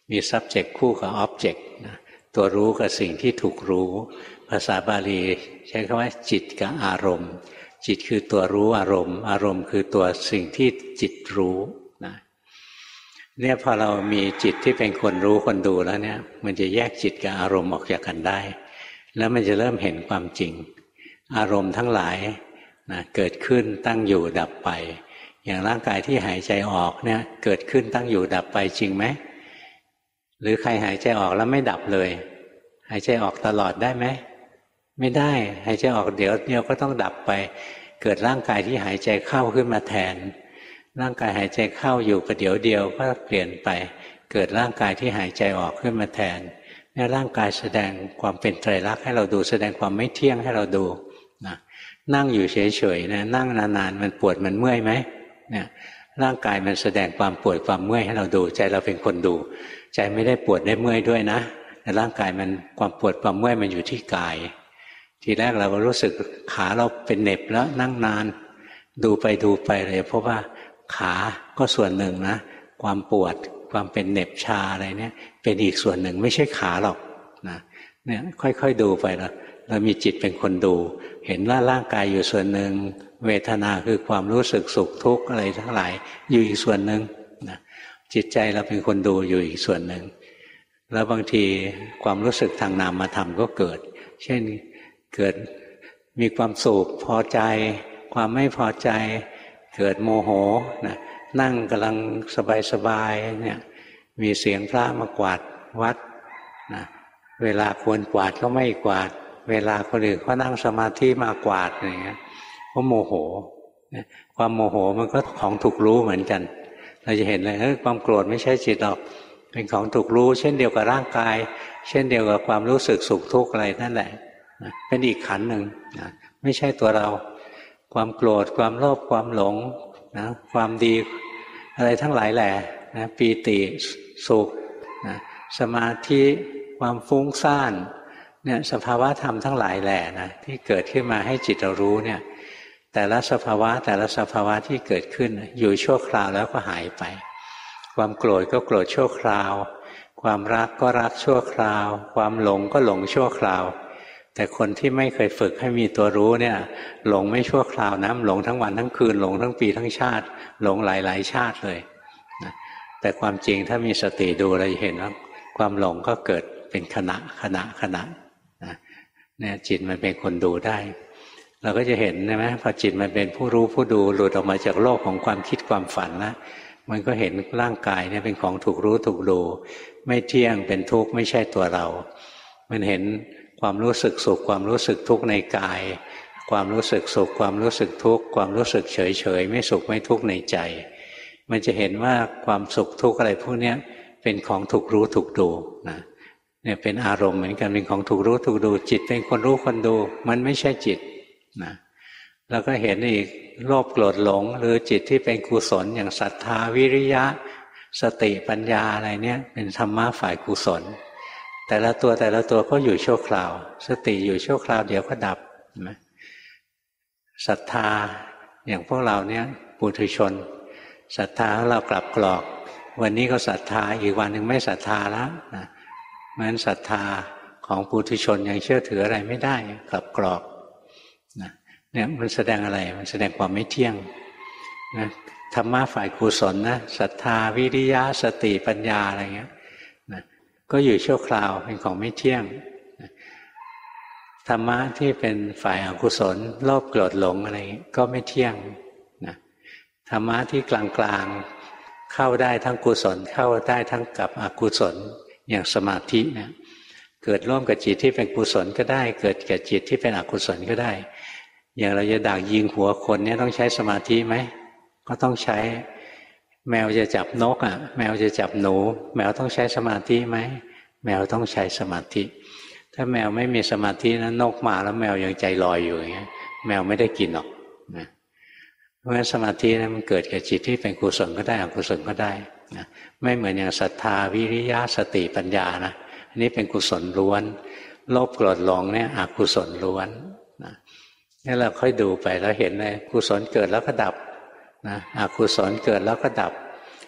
มี subject คู่กับ object นะตัวรู้กับสิ่งที่ถูกรู้ภาษาบาลีใช้คำว่าจิตกับอารมณ์จิตคือตัวรู้อารมณ์อารมณ์คือตัวสิ่งที่จิตรู้นะเนี่ยพอเรามีจิตที่เป็นคนรู้คนดูแล้วเนี่ยมันจะแยกจิตกับอารมณ์ออกจากกันได้แล้วมันจะเริ่มเห็นความจริงอารมณ์ทั้งหลายนะเกิดขึ้นตั้งอยู่ดับไปอย่างร่างกายที่หายใจออกเนี่ยเกิดขึ้นตั้งอยู่ดับไปจริงไหมหรือใครหายใจออกแล้วไม่ดับเลยหายใจออกตลอดได้ไหมไม่ได้หายใจออกเดี๋ยวเดียวก็ต้องดับไปเกิดร่างกายที่หายใจเข้าขึ้นมาแทนร่างกายหายใจเข้าอยู่ประเดี๋ยวเดียวก็เปลี่ยนไปเกิดร่างกายที่หายใจออกขึ้นมาแทนเนี่ยร่างกายแสดงความเป็นไตรลักษณ์ให้เราดูแสดงความไม่เที่ยงให้เราดูนะนั่งอยู่เฉยๆนะนั่งนานๆมันปวดมันเมื่อยไหมเนี่ยร่างกายมันแสดงความปวดความเมื่อยให้เราดูใจเราเป็นคนดูใจไม่ได้ปวดได้เมื่อยด้วยนะแต่ร่างกายมันความปวดความเมื่อยมันอยู่ที่กายทีแรกเราก็รู้สึกขาเราเป็นเหน็บแล้วนั่งนานดูไปดูไปเลยเพราะว่าขาก็ส่วนหนึ่งนะความปวดความเป็นเหน็บชาอะไรเนี่ยเป็นอีกส่วนหนึ่งไม่ใช่ขาหรอกนะเนี่ยค่อยๆดูไปแล้วเรามีจิตเป็นคนดูเห็นว่าร่างกายอยู่ส่วนหนึ่งเวทนาคือความรู้สึกสุขทุกข์อะไรทั้งหลายอยู่อีกส่วนหนึ่งนะจิตใจเราเป็นคนดูอยู่อีกส่วนหนึ่งแล้วบางทีความรู้สึกทางนามธรรมก็เกิดเช่นเกิดมีความสุขพอใจความไม่พอใจเกิดโมโหนะนั่งกำลังสบายๆเนี่ยมีเสียงพระมากวาดวัดนะเวลาควรกวาดก็ไม่กวาดเวลาคนอื่นเขานั่งสมาธิมากวาดอย่างเงี้ยก็โมโหความโมโหมันก็ของถูกรู้เหมือนกันเราจะเห็นเลยเฮ้ยความโกรธไม่ใช่จิตหรอกเป็นของถูกรู้เช่นเดียวกับร่างกายเช่นเดียวกับความรู้สึกสุขทุกข์อะไรนั่นแหละเป็นอีกขันธ์หนึ่งนะไม่ใช่ตัวเราความโกรธความโลภความหลงนะความดีอะไรทั้งหลายแหละนะปีติสุขนะสมาธิความฟุ้งซ่านเนี่ยสภาวะธรรมทั้งหลายแหละนะที่เกิดขึ้นมาให้จิตเรารู้เนี่ยแต่ละสภาวะแต่ละสภาวะที่เกิดขึ้นอยู่ชั่วคราวแล้วก็หายไปความโกรธก็โกรธชั่วคราวความรักก็รักชั่วคราวความหลงก็หลงชั่วคราวแต่คนที่ไม่เคยฝึกให้มีตัวรู้เนี่ยหลงไม่ชั่วคราวนะหลงทั้งวันทั้งคืนหลงทั้งปีทั้งชาติหลงหลายๆชาติเลยนะแต่ความจริงถ้ามีสติดูเราจะเห็นว่าความหลงก็เกิดเป็นขณะขณะขณะนะเนี่ยจิตมันเป็นคนดูได้เราก็จะเห็นใช่ไหมพอจิตมันเป็นผู้รู้ผู้ดูหลุดออกมาจากโลกของความคิดความฝันแล้วมันก็เห็นร่างกายเนี่ยเป็นของถูกรู้ถูกดูไม่เที่ยงเป็นทุกข์ไม่ใช่ตัวเรามันเห็นความรู้สึกสุขความรู้สึกทุกข์ในกายความรู้สึกสุขความรู้สึกทุกข์ความรู้สึกเฉยเฉยไม่สุขไม่ทุกข์ในใจมันจะเห็นว่าความสุขทุกข์อะไรพวกนี้เป็นของถูกรู้ถูกดูนะเนี่ยเป็นอารมณ์เหมือนกันเป็นของถูกรู้ถูกดูจิตเป็นคนรู้คนดูมันไม่ใช่จิตนะแล้วก็เห็นอีกโลภโกรธหลงหรือจิตที่เป็นกุศลอย่างศรัทธาวิริยะสติปัญญาอะไรเนี่ยเป็นธรรมะฝ่ายกุศลแต่ละตัวแต่ละตัวก็อยู่ชั่วคราวสติอยู่ชั่วคราวเดี๋ยวก็ดับเห็นไหมศรัทธาอย่างพวกเราเนี่ยปุถุชนศรัทธาเรากลับกรอกวันนี้ก็ศรัทธาอีกวันหนึ่งไม่ศรัทธาแล้วนะเพราะฉะนั้นศรัทธาของปุถุชนยังเชื่อถืออะไรไม่ได้กลับกรอกนะเนี่ยมันแสดงอะไรมันแสดงความไม่เที่ยงนะธรรมะฝ่ายกุศลนะศรัทธาวิริยะสติปัญญาอะไรเงี้ยนะก็อยู่ชั่วคราวเป็นของไม่เที่ยงนะธรรมะที่เป็นฝ่ายอกุศลโลภโกรธหลงอะไรก็ไม่เที่ยงนะธรรมะที่กลางๆเข้าได้ทั้งกุศลเข้าได้ทั้งกับอกุศลอย่างสมาธิเนี่ยเกิดร่วมกับจิตที่เป็นกุศลก็ได้เกิดกับจิตที่เป็นอกุศลก็ได้อย่างเราจะดักยิงหัวคนเนี่ยต้องใช้สมาธิไหมก็ต้องใช้แมวจะจับนกอ่ะแมวจะจับหนูแมวต้องใช้สมาธิไหมแมวต้องใช้สมาธิถ้าแมวไม่มีสมาธินะนกมาแล้วแมวยังใจลอยอยู่อย่างเงี้ยแมวไม่ได้กินหรอกนะเพราะฉะนั้นสมาธินะมันเกิดกับจิตที่เป็นกุศลก็ได้อกุศลก็ได้นะไม่เหมือนอย่างศรัทธาวิริยะสติปัญญานะอันนี้เป็นกุศลล้วนโลภโกรธหลงเนี่ยอกุศลล้วนนะนี่เราค่อยดูไปแล้วเห็นเลยกุศลเกิดแล้วก็ดับนะอกุศลเกิดแล้วก็ดับ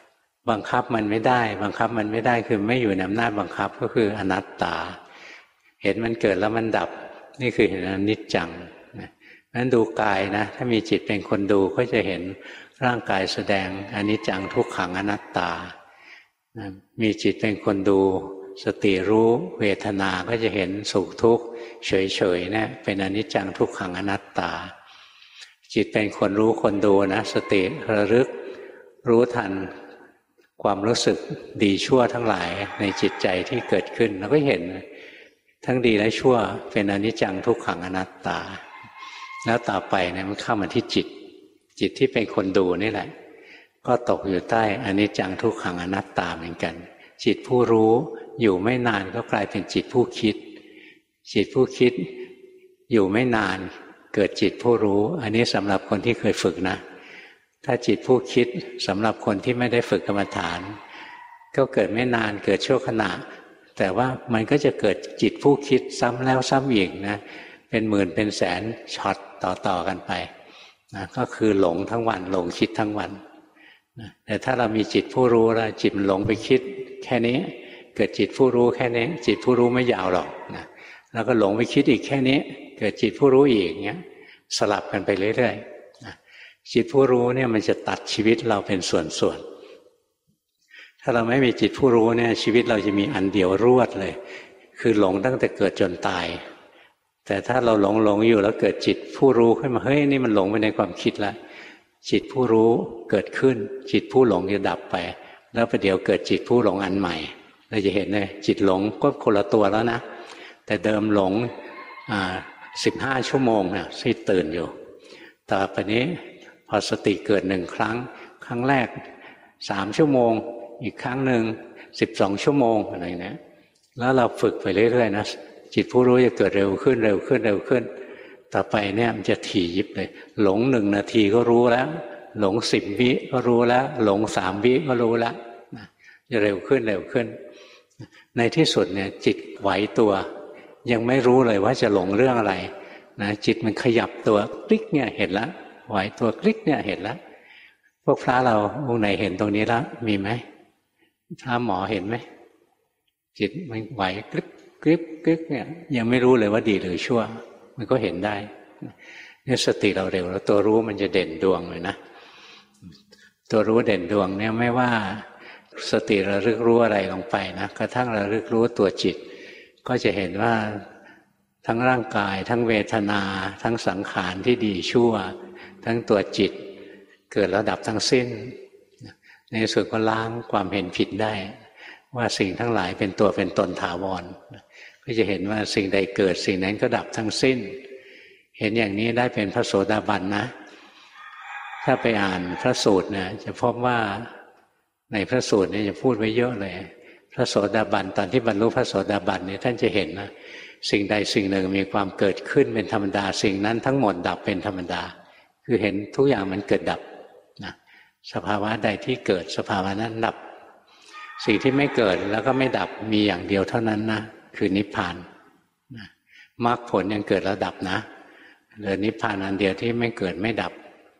บังคับมันไม่ได้บังคับมันไม่ได้คือไม่อยู่ในอำนาจบังคับก็คืออนัตตาเห็นมันเกิดแล้วมันดับนี่คือเห็นอนิจจังนะนั้นดูกายนะถ้ามีจิตเป็นคนดูก็จะเห็นร่างกายแสดงอนิจจังทุกขังอนัตตานะมีจิตเป็นคนดูสติรู้เวทนาก็จะเห็นสุขทุกข์เฉยๆนะเป็นอนิจจังทุกขังอนัตตาจิตเป็นคนรู้คนดูนะสติระลึกรู้ทันความรู้สึกดีชั่วทั้งหลายในจิตใจที่เกิดขึ้นเราก็เห็นทั้งดีและชั่วเป็นอนิจจังทุกขังอนัตตาแล้วต่อไปเนี่ยมันเข้ามาที่จิตจิตที่เป็นคนดูนี่แหละก็ตกอยู่ใต้อนิจจังทุกขังอนัตตาเหมือนกันจิตผู้รู้อยู่ไม่นานก็กลายเป็นจิตผู้คิดจิตผู้คิดอยู่ไม่นานเกิดจิตผู้รู้อันนี้สำหรับคนที่เคยฝึกนะถ้าจิตผู้คิดสำหรับคนที่ไม่ได้ฝึกกรรมฐานก็เกิดไม่นานเกิดชั่วขณะแต่ว่ามันก็จะเกิดจิตผู้คิดซ้ำแล้วซ้ำอีกนะเป็นหมื่นเป็นแสนช็อตต่อๆกันไปนะก็คือหลงทั้งวันหลงคิดทั้งวันนะแต่ถ้าเรามีจิตผู้รู้แล้วจิตมันหลงไปคิดแค่นี้เกิดจิตผู้รู้แค่นี้จิตผู้รู้ไม่ยาวหรอกนะแล้วก็หลงไปคิดอีกแค่นี้เกิดจิตผู้รู้อีกเงี้ยสลับกันไปเรื่อยๆนะจิตผู้รู้เนี่ยมันจะตัดชีวิตเราเป็นส่วนๆถ้าเราไม่มีจิตผู้รู้เนี่ยชีวิตเราจะมีอันเดียวรวดเลยคือหลงตั้งแต่เกิดจนตายแต่ถ้าเราหลงหลงอยู่แล้วเกิดจิตผู้รู้ขึ้นมาเฮ้ยนี่มันหลงไปในความคิดแล้วจิตผู้รู้เกิดขึ้นจิตผู้หลงจะดับไปแล้วประเดี๋ยวเกิดจิตผู้หลงอันใหม่เราจะเห็นเลยจิตหลงก็คนละตัวแล้วนะแต่เดิมหลงอ่าสิบห้าชั่วโมงนะที่ตื่นอยู่ต่อไปนี้พอสติเกิดหนึ่งครั้งครั้งแรกสามชั่วโมงอีกครั้งหนึ่งสิบสองชั่วโมงอะไรนะแล้วเราฝึกไปเรื่อยๆนะจิตผู้รู้จะเกิดเร็วขึ้นเร็วขึ้นเร็วขึ้นต่อไปเนี่ยมันจะถี่ยิบเลยหลงหนึ่งนาทีก็รู้แล้วหลงสิบวิก็รู้แล้วหลงสามวิก็รู้แล้วจะเร็วขึ้นเร็วขึ้นในที่สุดเนี่ยจิตไหวตัวยังไม่รู้เลยว่าจะหลงเรื่องอะไรนะจิตมันขยับตัวคลิกเนี่ยเห็นแล้วไหวตัวคลิกเนี่ยเห็นแล้วพวกพระเราองค์ไหนเห็นตรงนี้แล้วมีไหมพระหมอเห็นไหมจิตมันไหวคลิกคลิกคลิกเนี่ยยังไม่รู้เลยว่าดีหรือชั่วมันก็เห็นได้เนี่ยสติเราเร็วแล้วตัวรู้มันจะเด่นดวงเลยนะตัวรู้เด่นดวงเนี่ยไม่ว่าสติระลึกรู้อะไรลงไปนะกระทั่งระลึกรู้ตัวจิตก็จะเห็นว่าทั้งร่างกายทั้งเวทนาทั้งสังขารที่ดีชั่วทั้งตัวจิตเกิดระดับทั้งสิ้นในส่วนก็ล้างความเห็นผิดได้ว่าสิ่งทั้งหลายเป็นตัวเป็นตนถาวรก็จะเห็นว่าสิ่งใดเกิดสิ่งนั้นก็ดับทั้งสิ้นเห็นอย่างนี้ได้เป็นพระโสดาบันนะถ้าไปอ่านพระสูตรเนี่ยจะพบว่าในพระสูตรเนี่ยจะพูดไว้เยอะเลยพระโสดาบันตอนที่บรรลุพระโสดาบันเนี่ยท่านจะเห็นนะสิ่งใดสิ่งหนึ่งมีความเกิดขึ้นเป็นธรรมดาสิ่งนั้นทั้งหมดดับเป็นธรรมดาคือเห็นทุกอย่างมันเกิดดับนะสภาวะใดที่เกิดสภาวะนั้นดับสิ่งที่ไม่เกิดแล้วก็ไม่ดับมีอย่างเดียวเท่านั้นนะคือนิพพานนะมรรคผลยังเกิดแล้วดับนะเหลือนิพพานอันเดียวที่ไม่เกิดไม่ดับ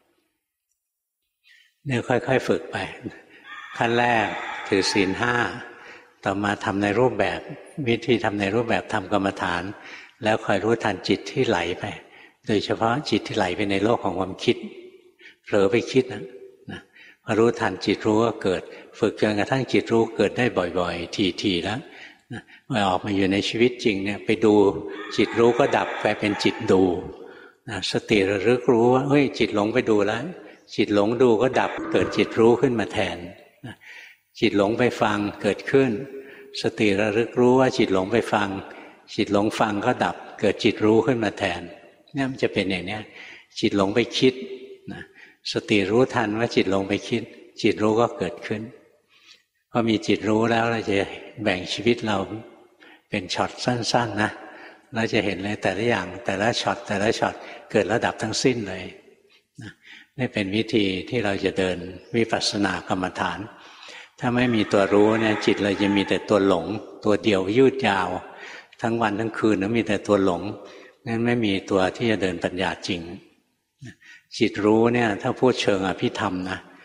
เนี่ยค่อยๆฝึกไปขั้นแรกถือศีลห้าต่อมาทำในรูปแบบวิธีทำในรูปแบบทำกรรมฐานแล้วคอยรู้ทันจิตที่ไหลไปโดยเฉพาะจิตที่ไหลไปในโลกของความคิดเผลอไปคิดนะนะพอรู้ทันจิตรู้ก็เกิดฝึกจนกระทั่งจิตรู้เกิดได้บ่อยๆทีๆแล้วนะเมื่อออกมาอยู่ในชีวิตจริงเนี่ยไปดูจิตรู้ก็ดับกลายเป็นจิตดูนะสติระลึกรู้ว่าเฮ้ยจิตหลงไปดูแล้วจิตหลงดูก็ดับเกิดจิตรู้ขึ้นมาแทนนะจิตหลงไปฟังเกิดขึ้นสติระลึกรู้ว่าจิตหลงไปฟังจิตหลงฟังก็ดับเกิดจิตรู้ขึ้นมาแทนเนี่ยมันจะเป็นอย่างนี้จิตหลงไปคิดนะสติรู้ทันว่าจิตหลงไปคิดจิตรู้ก็เกิดขึ้นพอมีจิตรู้แล้วเราจะแบ่งชีวิตเราเป็นช็อตสั้นๆนะเราจะเห็นเลยแต่ละอย่างแต่ละช็อตแต่ละช็อตเกิดระดับทั้งสิ้นเลยนะนี่เป็นวิธีที่เราจะเดินวิปัสสนากรรมฐานถ้าไม่มีตัวรู้เนี่ยจิตเราจะมีแต่ตัวหลงตัวเดียวยืดยาวทั้งวันทั้งคืนแล้วมีแต่ตัวหลงงั้นไม่มีตัวที่จะเดินปัญญาจริงจิตรู้เนี่ยถ้าพูดเชิงอภิธรรมนะ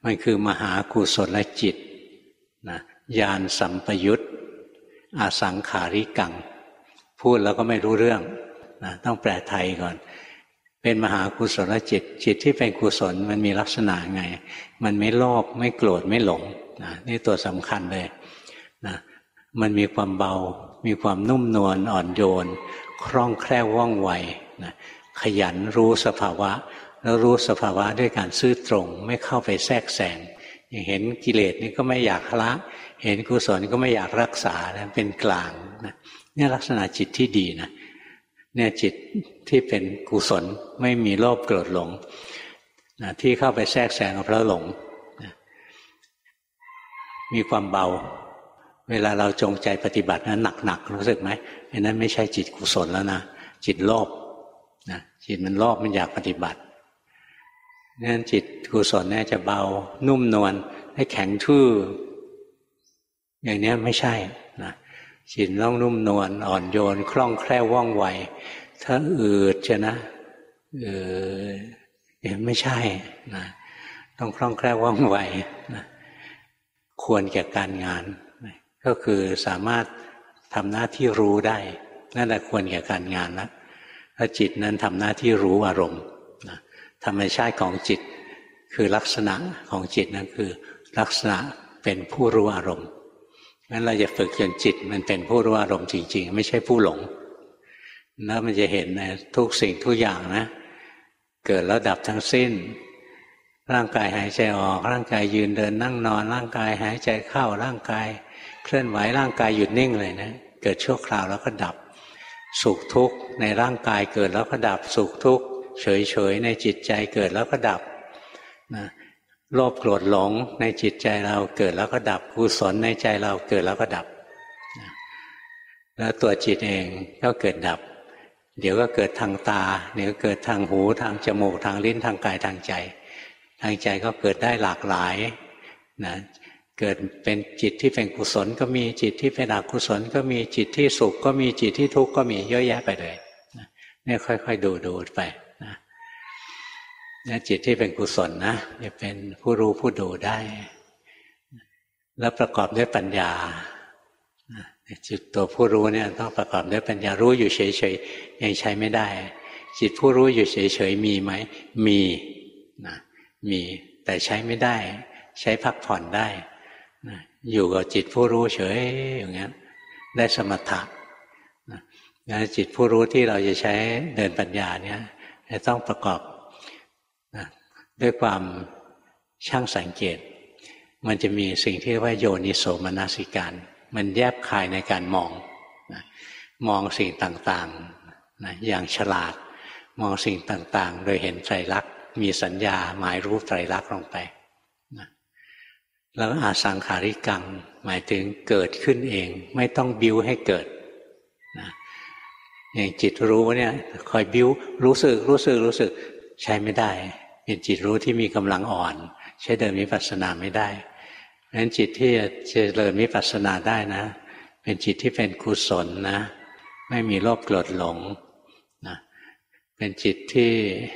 มันคือมหากุศลจิตนะญาณสัมปยุตอสังขาริกังพูดแล้วก็ไม่รู้เรื่องนะต้องแปลไทยก่อนเป็นมหากุศลจิตจิตที่เป็นกุศลมันมีลักษณะไงมันไม่โลภไม่โกรธไม่หลงนะนี่ตัวสำคัญเลยนะมันมีความเบามีความนุ่มนวลอ่อนโยนคล่องแคล่วว่องไวนะขยันรู้สภาวะแล้วรู้สภาวะด้วยการซื่อตรงไม่เข้าไปแทรกแซงอย่างเห็นกิเลสนี่ก็ไม่อยากละเห็นกุศลก็ไม่อยากรักษานะเป็นกลางนะนี่ลักษณะจิตที่ดีนะเนี่ยจิตที่เป็นกุศลไม่มีโลภโกรธหลงนะที่เข้าไปแทรกแซงเพราะหลงนะมีความเบาเวลาเราจงใจปฏิบัตินั้นหนักๆรู้สึกไหมอันนั้นไม่ใช่จิตกุศลแล้วนะจิตโลภนะจิตมันโลภมันอยากปฏิบัตินั้นจิตกุศลเนี่ยจะเบานุ่มนวลให้แข็งทื่ออย่างนี้ไม่ใช่นะจิตต้องนุ่มนวลอ่อนโยนคล่องแคล่วว่องไวถ้าอืดจะนะเออไม่ใช่นะต้องคล่องแคล่วว่องไวนะควรแก่การงานก็คือสามารถทำหน้าที่รู้ได้นั่นแหละควรแก่การงานนะถ้าจิตนั้นทำหน้าที่รู้อารมณ์นะธรรมชาติของจิตคือลักษณะของจิตนั้นคือลักษณะเป็นผู้รู้อารมณ์งั้นเราจะฝึกจนจิตมันเป็นผู้รู้อารมณ์จริงๆไม่ใช่ผู้หลงแล้วมันจะเห็นนะทุกสิ่งทุกอย่างนะเกิดแล้วดับทั้งสิ้นร่างกายหายใจออกร่างกายยืนเดินนั่งนอนร่างกายหายใจเข้าร่างกายเคลื่อนไหวร่างกายหยุดนิ่งเลยนะเกิดชั่วคราวแล้วก็ดับสุขทุกข์ในร่างกายเกิดแล้วก็ดับสุขทุกข์เฉยๆในจิตใจเกิดแล้วก็ดับนะโลภโกรธหลงในจิตใจเราเกิดแล้วก็ดับกุศลในใจเราเกิดแล้วก็ดับนะแล้วตัวจิตเองก็เกิดดับเดี๋ยวก็เกิดทางตาเดี๋ยวเกิดทางหูทางจมูกทางลิ้นทางกายทางใจทางใจก็เกิดได้หลากหลายนะเกิดเป็นจิตที่เป็นกุศลก็มีจิตที่เป็นอกุศลก็มีจิตที่สุขก็มีจิตที่ทุกข์ก็มีเยอะแยะไปเลยนะเนี่ยค่อยๆดูดูไปนะเนี่ยจิตที่เป็นกุศลนะจะเป็นผู้รู้ผู้ดูได้แล้วประกอบด้วยปัญญาจิตตัวผู้รู้เนี่ยต้องประกอบด้วยปัญญารู้อยู่เฉยๆยังใช้ไม่ได้จิตผู้รู้อยู่เฉยๆมีไหมมีนะมีแต่ใช้ไม่ได้ใช้พักผ่อนได้นะอยู่กับจิตผู้รู้เฉยอย่างเงี้ยได้สมถะนะงั้นจิตผู้รู้ที่เราจะใช้เดินปัญญาเนี่ยจะต้องประกอบนะด้วยความช่างสังเกตมันจะมีสิ่งที่เรียกว่าโยนิโสมนสิการมันแยบคายในการมองนะมองสิ่งต่างๆนะอย่างฉลาดมองสิ่งต่างๆโดยเห็นไตรลักษณ์มีสัญญาหมายรู้ไตรลักษณ์ลงไปนะแล้วอาสังขาริกังหมายถึงเกิดขึ้นเองไม่ต้องบิ้วให้เกิดนะอย่างจิตรู้เนี่ยคอยบิ้วรู้สึกรู้สึกรู้สึกใช้ไม่ได้เป็นจิตรู้ที่มีกำลังอ่อนใช้เดินวิปัสสนาไม่ได้เพราะฉะนั้นจิตที่จะเจริญวิปัสสนาได้นะเป็นจิตที่เป็นกุศลนะไม่มีโลภโกรธหลงนะเป็นจิตที่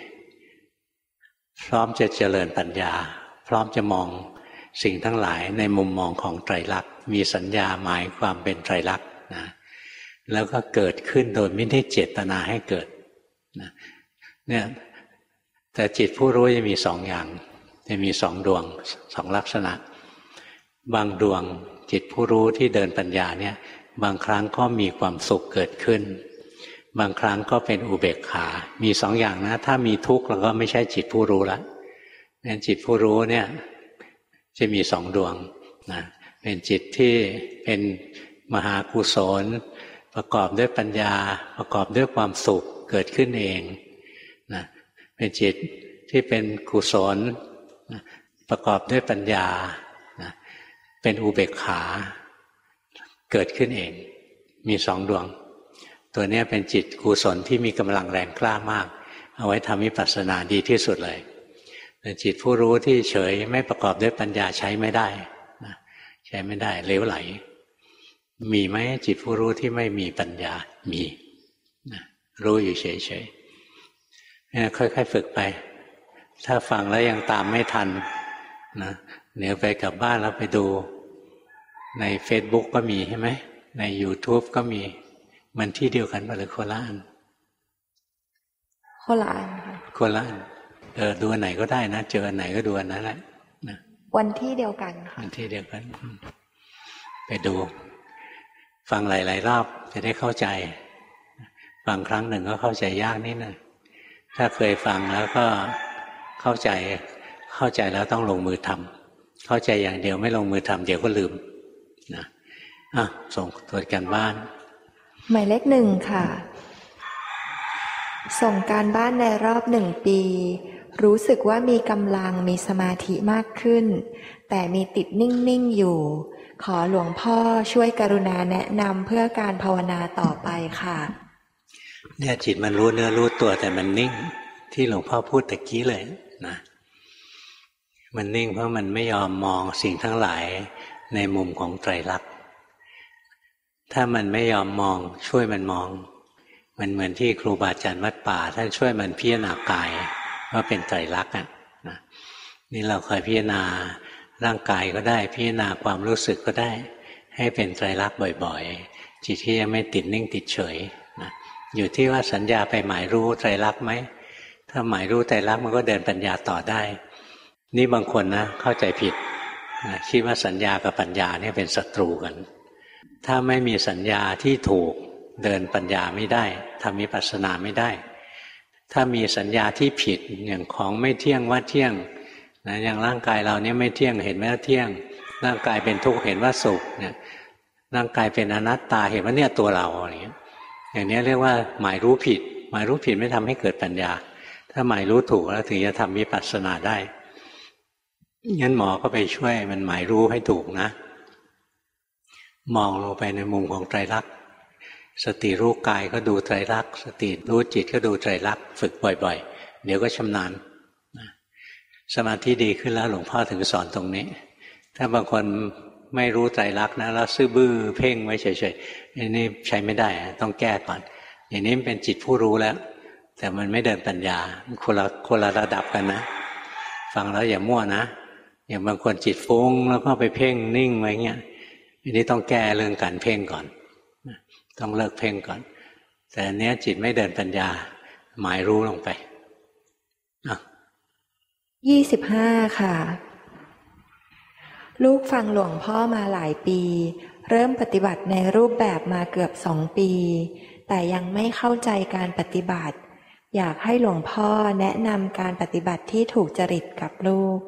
พร้อมจะเจริญปัญญาพร้อมจะมองสิ่งทั้งหลายในมุมมองของไตรลักษณ์มีสัญญาหมายความเป็นไตรลักษณ์นะแล้วก็เกิดขึ้นโดยไม่ได้เจตนาให้เกิดนะเนี่ยแต่จิตผู้รู้จะมีสองอย่างจะมีสองดวงสองลักษณะบางดวงจิตผู้รู้ที่เดินปัญญาเนี่ยบางครั้งก็มีความสุขเกิดขึ้นบางครั้งก็เป็นอุเบกขามีสองอย่างนะถ้ามีทุกข์เราก็ไม่ใช่จิตผู้รู้ละงั้นจิตผู้รู้เนี่ยจะมีสองดวงนะเป็นจิตที่เป็นมหากุศลประกอบด้วยปัญญาประกอบด้วยความสุขเกิดขึ้นเองนะเป็นจิตที่เป็นกุศลนะประกอบด้วยปัญญานะเป็นอุเบกขาเกิดขึ้นเองมีสองดวงตัวนี้เป็นจิตกุศลที่มีกำลังแรงกล้ามากเอาไว้ทำวิปัสสนาดีที่สุดเลยแต่จิตผู้รู้ที่เฉยไม่ประกอบด้วยปัญญาใช้ไม่ได้นะใช้ไม่ได้เหลวไหลมีไหมจิตผู้รู้ที่ไม่มีปัญญามีนะรู้อยู่เฉยๆเนี่ยค่อยๆฝึกไปถ้าฟังแล้วยังตามไม่ทันนะเดี๋ยวไปกลับบ้านแล้วไปดูใน Facebook ก็มีใช่ไหมใน YouTube ก็มีมันที่เดียวกันหรือคนละอัน
คนละอันค่ะ
คนละอันเออดูอันไหนก็ได้นะเจออันไหนก็ดูอันนั้นแหละนะ
วันที่เดียวกันค่ะ
วันที่เดียวกันไปดูฟังหลายๆรอบจะได้เข้าใจฟังครั้งหนึ่งก็เข้าใจยากนิดนึงถ้าเคยฟังแล้วก็เข้าใจเข้าใจแล้วต้องลงมือทำเข้าใจอย่างเดียวไม่ลงมือทำเดี๋ยวก็ลืมนะอ่ะส่งตรวจการบ้าน
หมายเลขหนึ่งค่ะส่งการบ้านในรอบหนึ่งปีรู้สึกว่ามีกำลังมีสมาธิมากขึ้นแต่มีติดนิ่งๆอยู่ขอหลวงพ่อช่วยกรุณาแนะนำเพื่อการภาวนาต่อไปค่ะ
เนี่ยจิตมันรู้เนื้อรู้ตัวแต่มันนิ่งที่หลวงพ่อพูดตะกี้เลยนะมันนิ่งเพราะมันไม่ยอมมองสิ่งทั้งหลายในมุมของไตรลักษณ์ถ้ามันไม่ยอมมองช่วยมันมองมันเหมือนที่ครูบาอาจารย์วัดป่าท่านช่วยมันพิจารณากายว่าเป็นไตรลักษณ์อ่ะนะนี่เราคอยพิจารณาร่างกายก็ได้พิจารณาความรู้สึกก็ได้ให้เป็นไตรลักษณ์บ่อยๆจิตที่ยังไม่ติดนิ่งติดเฉยนะอยู่ที่ว่าสัญญาไปหมายรู้ไตรลักษณ์ไหมถ้าหมายรู้ไตรลักษณ์มันก็เดินปัญญาต่อได้นี่บางคนนะเข้าใจผิดนะคิดว่าสัญญากับปัญญาเนี่ยเป็นศัตรูกันถ้าไม่มีสัญญาที่ถูกเดินปัญญาไม่ได้ทำวิปัสสนาไม่ได้ถ้ามีสัญญาที่ผิดอย่างของไม่เที่ยงว่าเที่ยงนะอย่างร่างกายเราเนี่ยไม่เที่ยงเห็นไหมว่าเที่ยงร่างกายเป็นทุกข์เห็นว่าสุขเนี่ยร่างกายเป็นอนัตตาเห็นว่าเนี่ยตัวเราอย่างนี้อย่างนี้เรียกว่าหมายรู้ผิดหมายรู้ผิดไม่ทำให้เกิดปัญญาถ้าหมายรู้ถูกแล้วถึงจะทำวิปัสสนาได้งั้นหมอก็ไปช่วยมันหมายรู้ให้ถูกนะมองลงไปในมุมของไตรลักษณ์สติรู้กายก็ดูไตรลักษณ์สติรู้จิตก็ดูไตรลักษณ์ฝึกบ่อยๆเดี๋ยวก็ชำนาญสมาธิดีขึ้นแล้วหลวงพ่อถึงสอนตรงนี้ถ้าบางคนไม่รู้ไตรลักษณ์นะแล้วซื่อบื้อเพ่งไว้เฉยๆอันนี้ใช้ไม่ได้ต้องแก้ก่อนอย่างนี้เป็นจิตผู้รู้แล้วแต่มันไม่เดินปัญญาคนละคนละระดับกันนะฟังแล้วอย่ามั่วนะอย่างบางคนจิตฟุ้งแล้วก็ไปเพ่งนิ่งไว้เงี้ยอันนี้ต้องแก้เรื่องการเพ่งก่อนต้องเลิกเพ่งก่อนแต่อันนี้จิตไม่เดินปัญญาหมายรู้ลงไปอ่ะ
ยี่สิบห้าค่ะลูกฟังหลวงพ่อมาหลายปีเริ่มปฏิบัติในรูปแบบมาเกือบสองปีแต่ยังไม่เข้าใจการปฏิบัติอยากให้หลวงพ่อแนะนำการปฏิบัติที่ถูกจริตกับลูก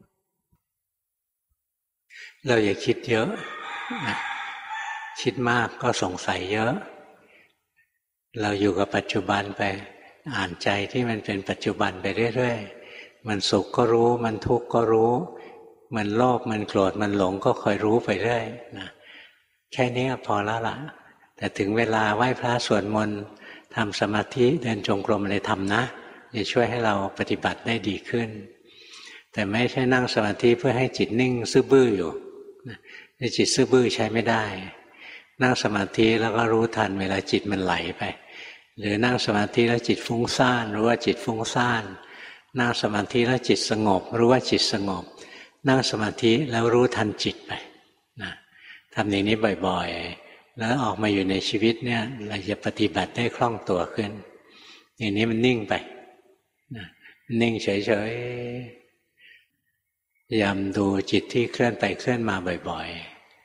เราอย่าคิดเยอะนะคิดมากก็สงสัยเยอะเราอยู่กับปัจจุบันไปอ่านใจที่มันเป็นปัจจุบันไปเรื่อยๆมันสุขก็รู้มันทุกข์ก็รู้มันโลภมันโกรธมันหลงก็คอยรู้ไปเรื่อยนะแค่นี้พอแล้วล่ะแต่ถึงเวลาไหว้พระสวดมนต์ทำสมาธิเดินจงกรมอะไรทำนะจะช่วยให้เราปฏิบัติได้ดีขึ้นแต่ไม่ใช่นั่งสมาธิเพื่อให้จิตนิ่งซื่อบื้ออยู่นี่จิตซื่อบื้อใช้ไม่ได้นั่งสมาธิแล้วก็รู้ทันเวลาจิตมันไหลไปหรือนั่งสมาธิแล้วจิตฟุ้งซ่านรู้ว่าจิตฟุ้งซ่านนั่งสมาธิแล้วจิตสงบรู้ว่าจิตสงบนั่งสมาธิแล้วรู้ทันจิตไปนะทำอย่างนี้บ่อยๆแล้วออกมาอยู่ในชีวิตเนี่ยเราจะปฏิบัติได้คล่องตัวขึ้นอย่างนี้มันนิ่งไปนะนิ่งเฉยๆพยายามดูจิตที่เคลื่อนไปเคลื่อนมาบ่อย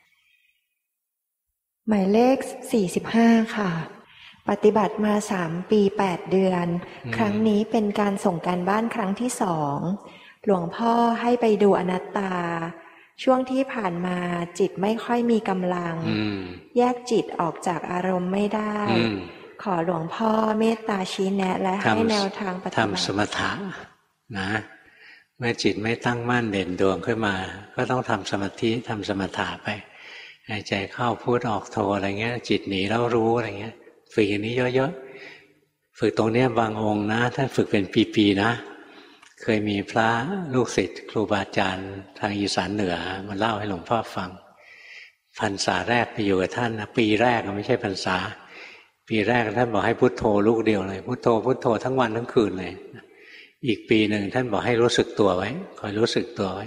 ๆหมายเลขสี่สิบห้าค่ะปฏิบัติมาสามปีแปดเดือนครั้งนี้เป็นการส่งการบ้านครั้งที่สองหลวงพ่อให้ไปดูอนัตตาช่วงที่ผ่านมาจิตไม่ค่อยมีกำลังแยกจิตออกจากอารมณ์ไม่ได้ขอหลวงพ่อเมตตาชี้แนะและให้แนวทางปฏิบัติ
ทำสมถะนะเมื่อจิตไม่ตั้งมั่นเด่นดวงขึ้นมาก็ต้องทำสมาธิทำสมถะไปหายใจเข้าพูดออกโทอะไรเงี้ยจิตหนีแล้วรู้อะไรเงี้ยฝึกอย่างนี้เยอะๆฝึกตรงนี้บางองค์นะท่านฝึกเป็นปีๆนะเคยมีพระลูกศิษย์ครูบาอาจารย์ทางอีสานเหนือมาเล่าให้หลวงพ่อฟังพรรษาแรกไปอยู่กับท่านนะปีแรกไม่ใช่พรรษาปีแรกท่านบอกให้พุทโธลูกเดียวเลยพุทโธพุทโธทั้งวันทั้งคืนเลยอีกปีหนึ่งท่านบอกให้รู้สึกตัวไว้คอยรู้สึกตัวไว้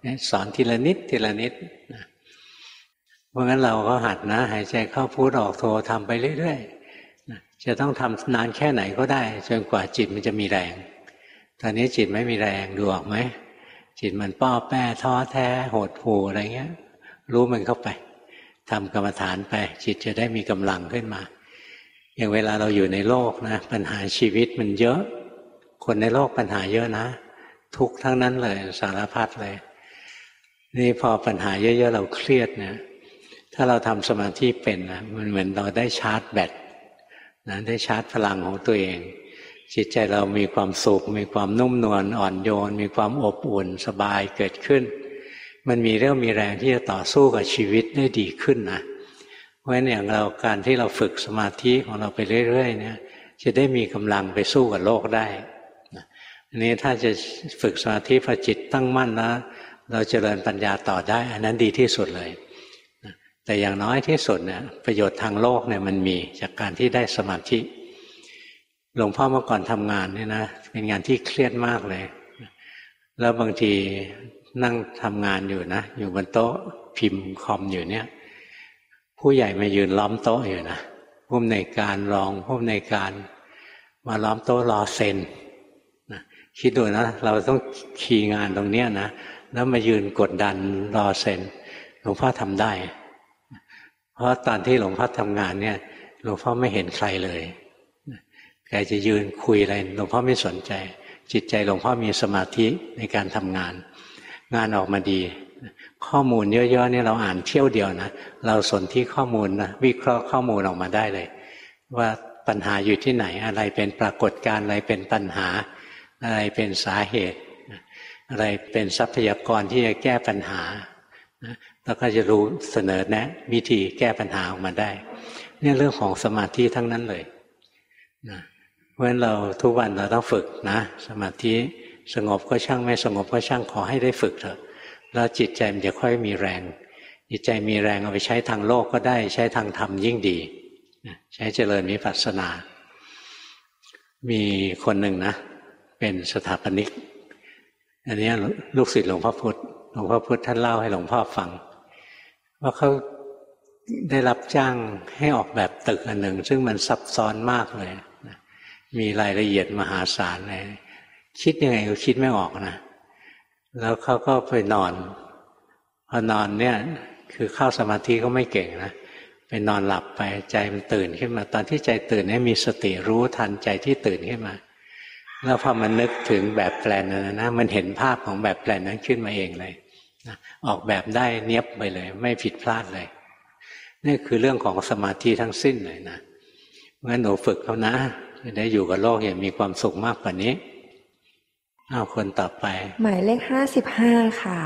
สอนทีละนิดทีละนิดนะเพราะงั้นเราก็หัดนะหายใจเข้าพุทออกโททำไปเรื่อยๆนะจะต้องทำนานแค่ไหนก็ได้จนกว่าจิตมันจะมีแรงตอนนี้จิตไม่มีแรงดูออกไหมจิตมันป้อแป้ท้อแท้โหดหู่อะไรเงี้ยรู้มันเข้าไปทำกรรมฐานไปจิตจะได้มีกำลังขึ้นมาอย่างเวลาเราอยู่ในโลกนะปัญหาชีวิตมันเยอะคนในโลกปัญหาเยอะนะทุกทั้งนั้นเลยสารพัดเลยนี่พอปัญหาเยอะๆเราเครียดเนี่ยถ้าเราทำสมาธิเป็นนะมันเหมือนเราได้ชาร์จแบตนะได้ชาร์จพลังของตัวเองจิตใจเรามีความสุขมีความนุ่มนวลอ่อนโยนมีความอบอุ่นสบายเกิดขึ้นมันมีเรี่ยวมีแรงที่จะต่อสู้กับชีวิตได้ดีขึ้นนะเพราะฉะนั้นอย่างเราการที่เราฝึกสมาธิของเราไปเรื่อยๆเนี่ยจะได้มีกำลังไปสู้กับโลกได้อันนี้ถ้าจะฝึกสมาธิพอจิตตั้งมั่นนะเราเจริญปัญญาต่อได้อันนั้นดีที่สุดเลยแต่อย่างน้อยที่สุดเนี่ยประโยชน์ทางโลกเนี่ยมันมีจากการที่ได้สมาธิหลวงพ่อเมื่อก่อนทำงานเนี่ยนะเป็นงานที่เครียดมากเลยแล้วบางทีนั่งทำงานอยู่นะอยู่บนโต๊ะพิมพ์คอมอยู่เนี่ยผู้ใหญ่มายืนล้อมโต๊ะอยู่นะผู้อำนวยการรองผู้อำนวยการมาล้อมโต๊ะรอเซ็นนะคิดดูนะเราต้องคีย์งานตรงเนี้ยนะแล้วมายืนกดดันรอเซ็นหลวงพ่อทำได้เพราะตอนที่หลวงพ่อทำงานเนี่ยหลวงพ่อไม่เห็นใครเลยใครจะยืนคุยอะไรหลวงพ่อไม่สนใจจิตใจหลวงพ่อมีสมาธิในการทำงานงานออกมาดีข้อมูลเยอะๆนี่เราอ่านเที่ยวเดียวนะเราสนที่ข้อมูลนะวิเคราะห์ข้อมูลออกมาได้เลยว่าปัญหาอยู่ที่ไหนอะไรเป็นปรากฏการณ์อะไรเป็นปัญหาอะไรเป็นสาเหตุอะไรเป็นทรัพยากรที่จะแก้ปัญหาแล้วก็จะรู้เสนอแนะวิธีแก้ปัญหาออกมาได้เนี่ยเรื่องของสมาธิทั้งนั้นเลยนะเพราะฉะนั้นเราทุกวันเราต้องฝึกนะสมาธิสงบก็ช่างไม่สงบก็ช่างขอให้ได้ฝึกเถอะแล้วจิตใจมันจะค่อยมีแรงจิตใจมีแรงเอาไปใช้ทางโลกก็ได้ใช้ทางธรรมยิ่งดีใช้เจริญวิปัสสนามีคนหนึ่งนะเป็นสถาปนิกอันนี้ลูกศิษย์หลวงพ่อพุธหลวงพ่อพุธท่านเล่าให้หลวงพ่อฟังว่าเขาได้รับจ้างให้ออกแบบตึกอันหนึ่งซึ่งมันซับซ้อนมากเลยมีรายละเอียดมหาศาลเลยคิดยังไงก็คิดไม่ออกนะแล้วเขาก็ไปนอนพอนอนเนี่ยคือเข้าสมาธิก็ไม่เก่งนะไปนอนหลับไปใจมันตื่นขึ้นมาตอนที่ใจตื่นเนี่ยมีสติรู้ทันใจที่ตื่นขึ้นมาแล้วพอมันนึกถึงแบบแปลนนั้นนะมันเห็นภาพของแบบแปลนนั้นขึ้นมาเองเลยนะออกแบบได้เนียบไปเลยไม่ผิดพลาดเลยนี่คือเรื่องของสมาธิทั้งสิ้นเลยนะงั้นหนูฝึกเขานะจะได้อยู่กับโลกอย่างมีความสุขมากกว่านี้เอาคนต่อไป
หมายเลขห้าสิบห้าค่ะ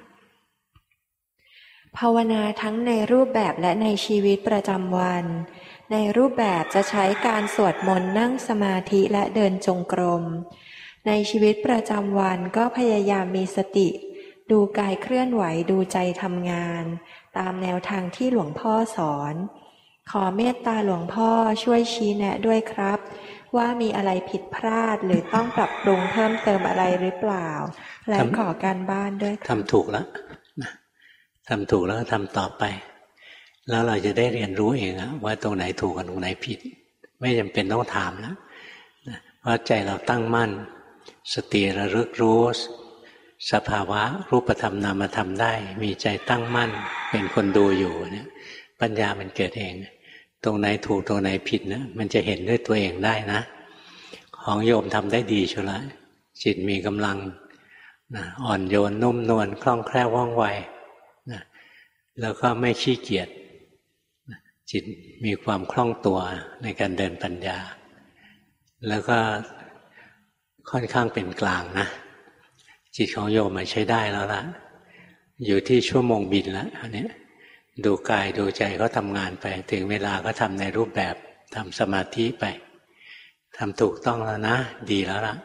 ภาวนาทั้งในรูปแบบและในชีวิตประจำวันในรูปแบบจะใช้การสวดมนต์นั่งสมาธิและเดินจงกรมในชีวิตประจำวันก็พยายามมีสติดูกายเคลื่อนไหวดูใจทำงานตามแนวทางที่หลวงพ่อสอนขอเมตตาหลวงพ่อช่วยชี้แนะด้วยครับว่ามีอะไรผิดพลาดหรือต้องปรับปรุงเพิ่มเติมอะไรหรือเปล่าและขอการบ้านด้วย
ทำถูกแล้วทำถูกแล้วก็ทำต่อไปแล้วเราจะได้เรียนรู้เองว่าตรงไหนถูกกับตรงไหนผิดไม่จำเป็นต้องถามแล้วเพราะใจเราตั้งมั่นสติระลึกรู้สภาวะรูปธรรมนามธรรมได้มีใจตั้งมั่นเป็นคนดูอยู่เนี่ยปัญญามันเกิดเองตรงไหนถูกตรงไหนผิดนะมันจะเห็นด้วยตัวเองได้นะของโยมทำได้ดีชัวร์ละจิตมีกำลังนะอ่อนโยนนุ่มนวลคล่องแคล่วว่องไวนะแล้วก็ไม่ขี้เกียจนะจิตมีความคล่องตัวในการเดินปัญญาแล้วก็ค่อนข้างเป็นกลางนะจิตของโยมมันใช้ได้แล้วล่ะอยู่ที่ชั่วโมงบินแล้วอันนี้ดูกายดูใจเขาทำงานไปถึงเวลาก็ทำในรูปแบบทำสมาธิไปทำถูกต้องแล้วนะดีแล้วล่ะ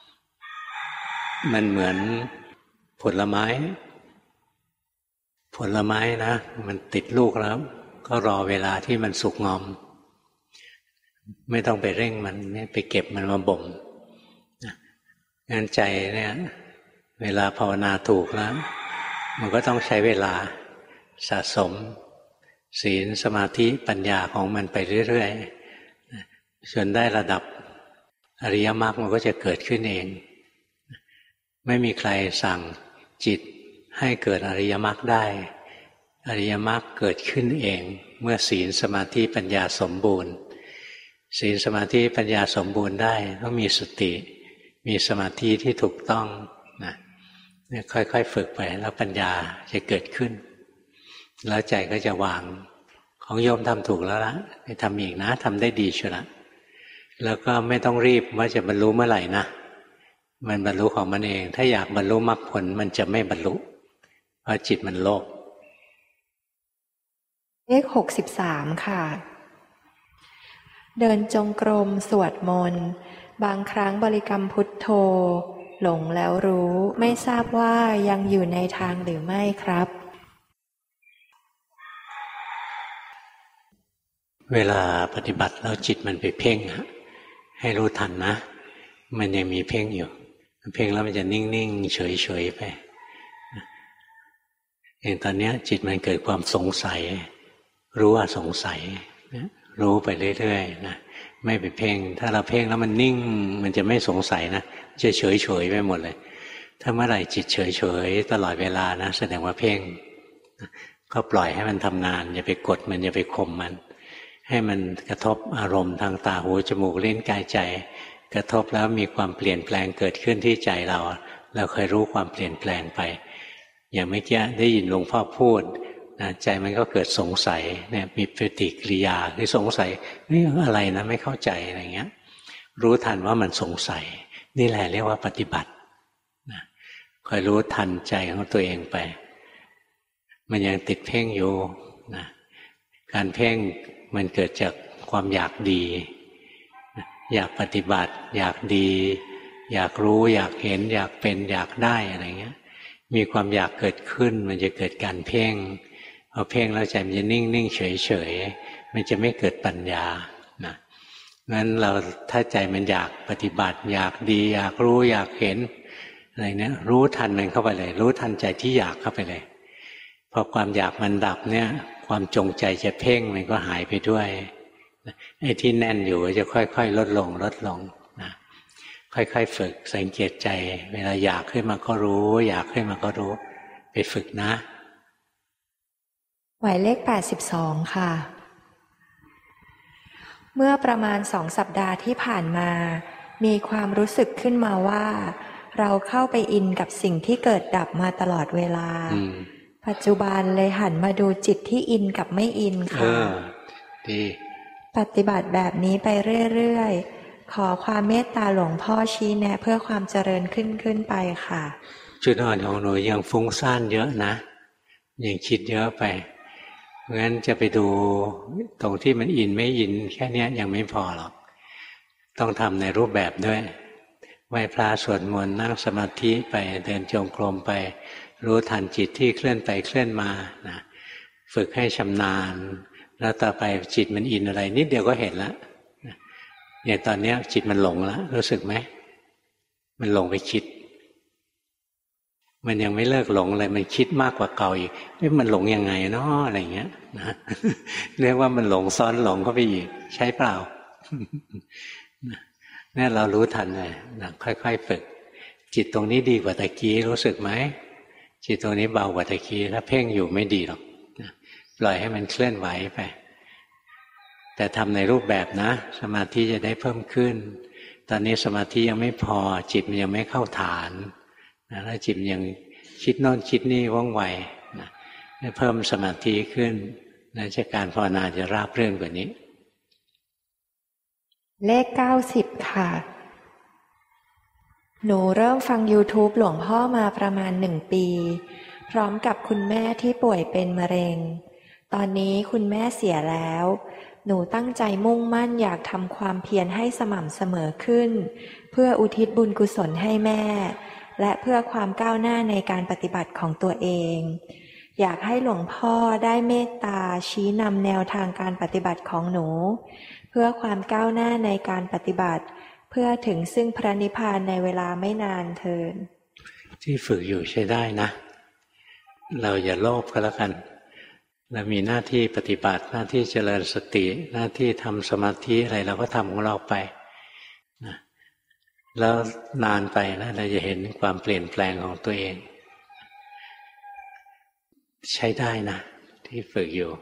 มันเหมือนผลไม้ผลไม้นะมันติดลูกแล้วก็รอเวลาที่มันสุกงอมไม่ต้องไปเร่งมันไม่ไปเก็บมันมาบ่มงั้นใจเนี่ยเวลาภาวนาถูกแล้วมันก็ต้องใช้เวลาสะสมศีลสมาธิปัญญาของมันไปเรื่อยๆจนได้ระดับอริยมรรคมันก็จะเกิดขึ้นเองไม่มีใครสั่งจิตให้เกิดอริยมรรคได้อริยมรรคเกิดขึ้นเองเมื่อศีลสมาธิปัญญาสมบูรณ์ศีลสมาธิปัญญาสมบูรณ์ได้ต้องมีสติมีสมาธิที่ถูกต้องนะเนี่ยค่อยๆฝึกไปแล้วปัญญาจะเกิดขึ้นแล้วใจก็จะวางของโยมทำถูกแล้วละไปทำอีกนะทำได้ดีชัวร์ละแล้วก็ไม่ต้องรีบว่าจะบรรลุเมื่อไหร่นะมันบรรลุของมันเองถ้าอยากบรรลุมรรคผลมันจะไม่บรรลุเพราะจิตมันโลภ
เลขหกสิบสามค่ะเดินจงกรมสวดมนต์บางครั้งบริกรรมพุทโธหลงแล้วรู้ไม่ทราบว่ายังอยู่ในทางหรือไม่ครับ
เวลาปฏิบัติแล้วจิตมันไปเพ่งให้รู้ทันนะมันยังมีเพ่งอยู่เพ่งแล้วมันจะนิ่งๆเฉยๆไปอย่างตอนนี้จิตมันเกิดความสงสัยรู้ว่าสงสัยรู้ไปเรื่อยๆนะไม่ไปเพ่งถ้าเราเพ่งแล้วมันนิ่งมันจะไม่สงสัยนะจะเฉยๆไปหมดเลยถ้าเมื่อไหร่จิตเฉยๆตลอดเวลานะแสดงว่าเพ่งก็ปล่อยให้มันทำงานอย่าไปกดมันอย่าไปข่มมันให้มันกระทบอารมณ์ทางตาหูจมูกลิ้นกายใจกระทบแล้วมีความเปลี่ยนแปลงเกิดขึ้นที่ใจเราเราเคยรู้ความเปลี่ยนแปลงไปอย่างเมื่อกี้ได้ยินหลวงพ่อพูดนะใจมันก็เกิดสงสัยเนี่ยมีปฏิกิริยาคือสงสัยนี่อะไรนะไม่เข้าใจอะไรเงี้ยรู้ทันว่ามันสงสัยนี่แหละเรียกว่าปฏิบัตินะคอยรู้ทันใจของตัวเองไปมันยังติดเพ่งอยู่นะการเพ่งมันเกิดจากความอยากดีอยากปฏิบัติอยากดีอยากรู้อยากเห็นอยากเป็นอยากได้อะไรเงี้ยมีความอยากเกิดขึ้นมันจะเกิดการเพ่งพอเพ่งแล้วใจมันจะนิ่งนิ่งเฉยเฉยมันจะไม่เกิดปัญญานะงั้นเราถ้าใจมันอยากปฏิบัติอยากดีอยากรู้อยากเห็นอะไรเนี้ยรู้ทันมันเข้าไปเลยรู้ทันใจที่อยากเข้าไปเลยพอความอยากมันดับเนี่ยความจงใจจะเพ่งมันก็หายไปด้วยไอ้ที่แน่นอยู่จะค่อยๆลดลงลดลงนะค่อยๆฝึกสังเกตใจเวลาอยากขึ้นมาก็รู้อยากขึ้นมาก็รู้ไปฝึกนะ
หมายเลขแปดสิบสองค่ะเมื่อประมาณสองสัปดาห์ที่ผ่านมามีความรู้สึกขึ้นมาว่าเราเข้าไปอินกับสิ่งที่เกิดดับมาตลอดเวลาปัจจุบันเลยหันมาดูจิตที่อินกับไม่อินค่ะ
ดี
ปฏิบัติแบบนี้ไปเรื่อยๆขอความเมตตาหลวงพ่อชี้แนะเพื่อความเจริญขึ้นขึ้นไปค่ะ
จุดอ่อนของหนูยังฟุ้งซ่านเยอะนะยังคิดเยอะไปเพราะงั้นจะไปดูตรงที่มันอินไม่อินแค่นี้ยังไม่พอหรอกต้องทำในรูปแบบด้วยไหว้พระสวดมนต์นั่งสมาธิไปเดินจงกรมไปรู้ทันจิตที่เคลื่อนไปเคลื่อนมานะฝึกให้ชำนาญแล้วต่อไปจิตมันอินอะไรนิดเดียวก็เห็นแล้วอย่างตอนนี้จิตมันหลงแล้วรู้สึกไหมมันหลงไปคิดมันยังไม่เลิกหลงเลยมันคิดมากกว่าเก่าอีกนี่มันหลงยังไงเนาะอะไรเงี้ยนะเรียกว่ามันหลงซ้อนหลงเข้าไปอีกใช่เปล่าเนี่ยเรารู้ทันเลยนะค่อยๆฝึกจิตตรงนี้ดีกว่าตะกี้รู้สึกไหมจิตตรงนี้เบากว่าตะกี้ถ้าเพ่งอยู่ไม่ดีหรอกปล่อยให้มันเคลื่อนไหวไปแต่ทำในรูปแบบนะสมาธิจะได้เพิ่มขึ้นตอนนี้สมาธิยังไม่พอจิตมันยังไม่เข้าฐานนะแล้วจิตยังคิดโน่นคิดนี่ว่องไวนะเพิ่มสมาธิขึ้นนะจะการภาวนาจะราบรื่นกว่านี้
เลขเก้าสิบค่ะหนูเริ่มฟัง YouTube หลวงพ่อมาประมาณหนึ่งปีพร้อมกับคุณแม่ที่ป่วยเป็นมะเร็งตอนนี้คุณแม่เสียแล้วหนูตั้งใจมุ่งมั่นอยากทำความเพียรให้สม่ำเสมอขึ้นเพื่ออุทิศบุญกุศลให้แม่และเพื่อความก้าวหน้าในการปฏิบัติของตัวเองอยากให้หลวงพ่อได้เมตตาชี้นำแนวทางการปฏิบัติของหนูเพื่อความก้าวหน้าในการปฏิบัติเพื่อถึงซึ่งพระนิพพานในเวลาไม่นานเทอญ
ที่ฝึกอยู่ใช้ได้นะเราอย่าโลภก็แล้วกันเรามีหน้าที่ปฏิบัติหน้าที่เจริญสติหน้าที่ทำสมาธิอะไรเราก็ทำของเราไปนะแล้วนานไปนะเราจะเห็นความเปลี่ยนแปลงของตัวเองใช้ได้นะที่ฝึกอยู่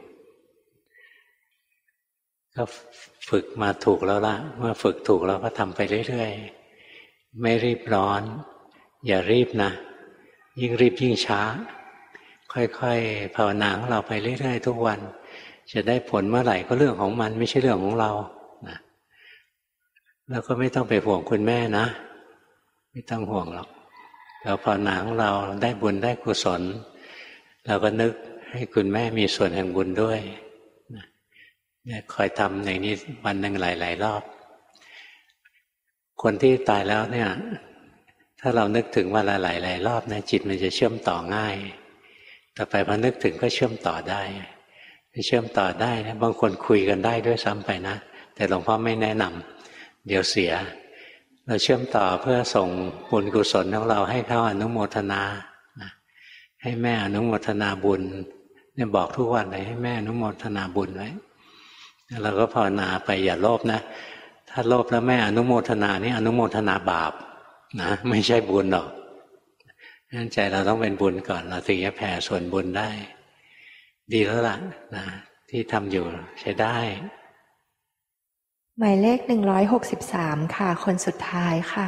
ก็ฝึกมาถูกแล้วล่ะเมื่อฝึกถูกแล้วก็ทำไปเรื่อยๆไม่รีบร้อนอย่ารีบนะยิ่งรีบยิ่งช้าค่อยๆภาวนาของเราไปเรื่อยๆทุกวันจะได้ผลเมื่อไหร่ก็เรื่องของมันไม่ใช่เรื่องของเรานะแล้วก็ไม่ต้องไปห่วงคุณแม่นะไม่ต้องห่วงหรอกเราภาวนาของเราได้บุญได้กุศลเราก็นึกให้คุณแม่มีส่วนแห่งบุญด้วยนะคอยทำอย่างนี้วันหนึ่งหลายๆรอบคนที่ตายแล้วเนี่ยถ้าเรานึกถึงวันละหลายๆรอบนะจิตมันจะเชื่อมต่อง่ายต่อไปพอนึกถึงก็เชื่อมต่อได้เชื่อมต่อได้นะบางคนคุยกันได้ด้วยซ้ำไปนะแต่หลวงพ่อไม่แนะนำเดี๋ยวเสียเราเชื่อมต่อเพื่อส่งบุญกุศลของเราให้เขาอนุโมทนาให้แม่อนุโมทนาบุญเนี่ยบอกทุกวันเลยให้แม่อนุโมทนาบุญไว้เราก็ภาวนาไปอย่าโลภนะถ้าโลภแล้วแม่อนุโมทนานี่อนุโมทนาบาปนะไม่ใช่บุญหรอกนั่นใจเราต้องเป็นบุญก่อนเราถึงจะแผ่ส่วนบุญได้ดีแล้วล่ะนะที่ทำอยู่ใช้ได้
หมายเลขหนึ่งร้อยหกสิบสามค่ะคนสุดท้ายค่ะ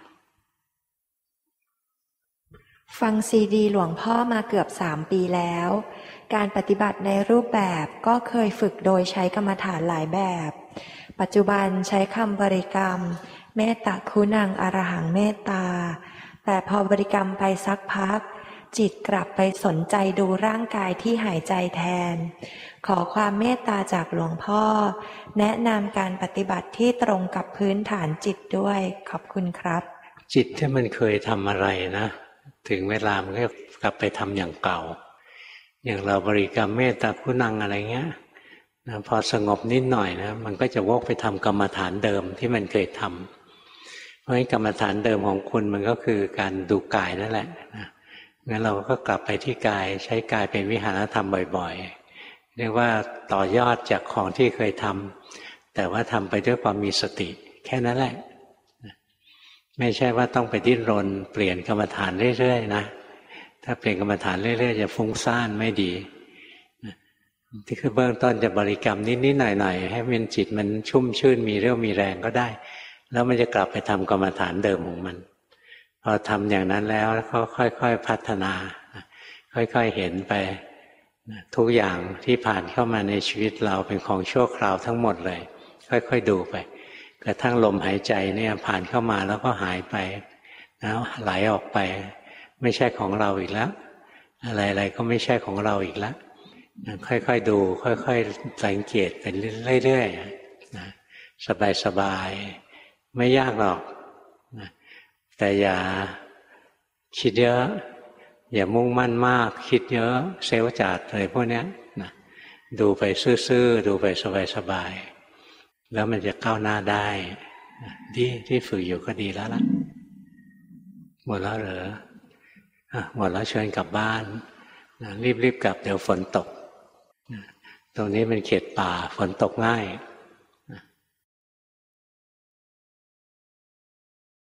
ฟังซีดีหลวงพ่อมาเกือบสามปีแล้วการปฏิบัติในรูปแบบก็เคยฝึกโดยใช้กรรมฐานหลายแบบปัจจุบันใช้คำบริกรรมเมตตาคุณังอรหังเมตตาแต่พอบริกรรมไปสักพักจิตกลับไปสนใจดูร่างกายที่หายใจแทนขอความเมตตาจากหลวงพ่อแนะนำการปฏิบัติที่ตรงกับพื้นฐานจิตด้วยขอบคุณครับ
จิตที่มันเคยทำอะไรนะถึงเวลามันก็กลับไปทำอย่างเก่าอย่างเราบริกรรมเมตตาคุณังอะไรเงี้ยนะพอสงบนิดหน่อยนะมันก็จะวกไปทำกรรมฐานเดิมที่มันเคยทำเพราะฉะนั้นกรรมฐานเดิมของคุณมันก็คือการดูกายนั่นแหละนะงั้นเราก็กลับไปที่กายใช้กายเป็นวิหารธรรมบ่อยๆเรียกว่าต่อยอดจากของที่เคยทำแต่ว่าทำไปด้วยความมีสติแค่นั้นแหละไม่ใช่ว่าต้องไปดิ้นรนเปลี่ยนกรรมฐานเรื่อยๆนะถ้าเปลี่ยนกรรมฐานเรื่อยๆจะฟุ้งซ่านไม่ดีที่คือเบื้องต้นจะบริกรรมนิดๆหน่อยๆให้มันจิตมันชุ่มชื่นมีเรี่ยวมีแรงก็ได้แล้วมันจะกลับไปทำกรรมฐานเดิมของมันพอทำอย่างนั้นแล้วก็ค่อยๆพัฒนาค่อยๆเห็นไปทุกอย่างที่ผ่านเข้ามาในชีวิตเราเป็นของชั่วคราวทั้งหมดเลยค่อยๆดูไปกระทั่งลมหายใจเนี่ยผ่านเข้ามาแล้วก็หายไปแล้วไหลออกไปไม่ใช่ของเราอีกแล้วอะไรๆก็ไม่ใช่ของเราอีกแล้วค่อยๆดูค่อยๆสังเกตไปเรื่อยๆนะสบายๆไม่ยากหรอกนะแต่อย่าคิดเยอะอย่ามุ่งมั่นมากคิดเยอะเซลล์จัดอะไรพวกนี้นะดูไปซื่อๆดูไปสบายๆแล้วมันจะก้าวหน้าได้ดีที่ฝึกอยู่ก็ดีแล้วล่ะหมดแล้วเหรอหมดแล้วเชิญกลับบ้านรีบๆกลับเดี๋ยวฝนตกตรงนี้เป็นเขตป่าฝนตกง่าย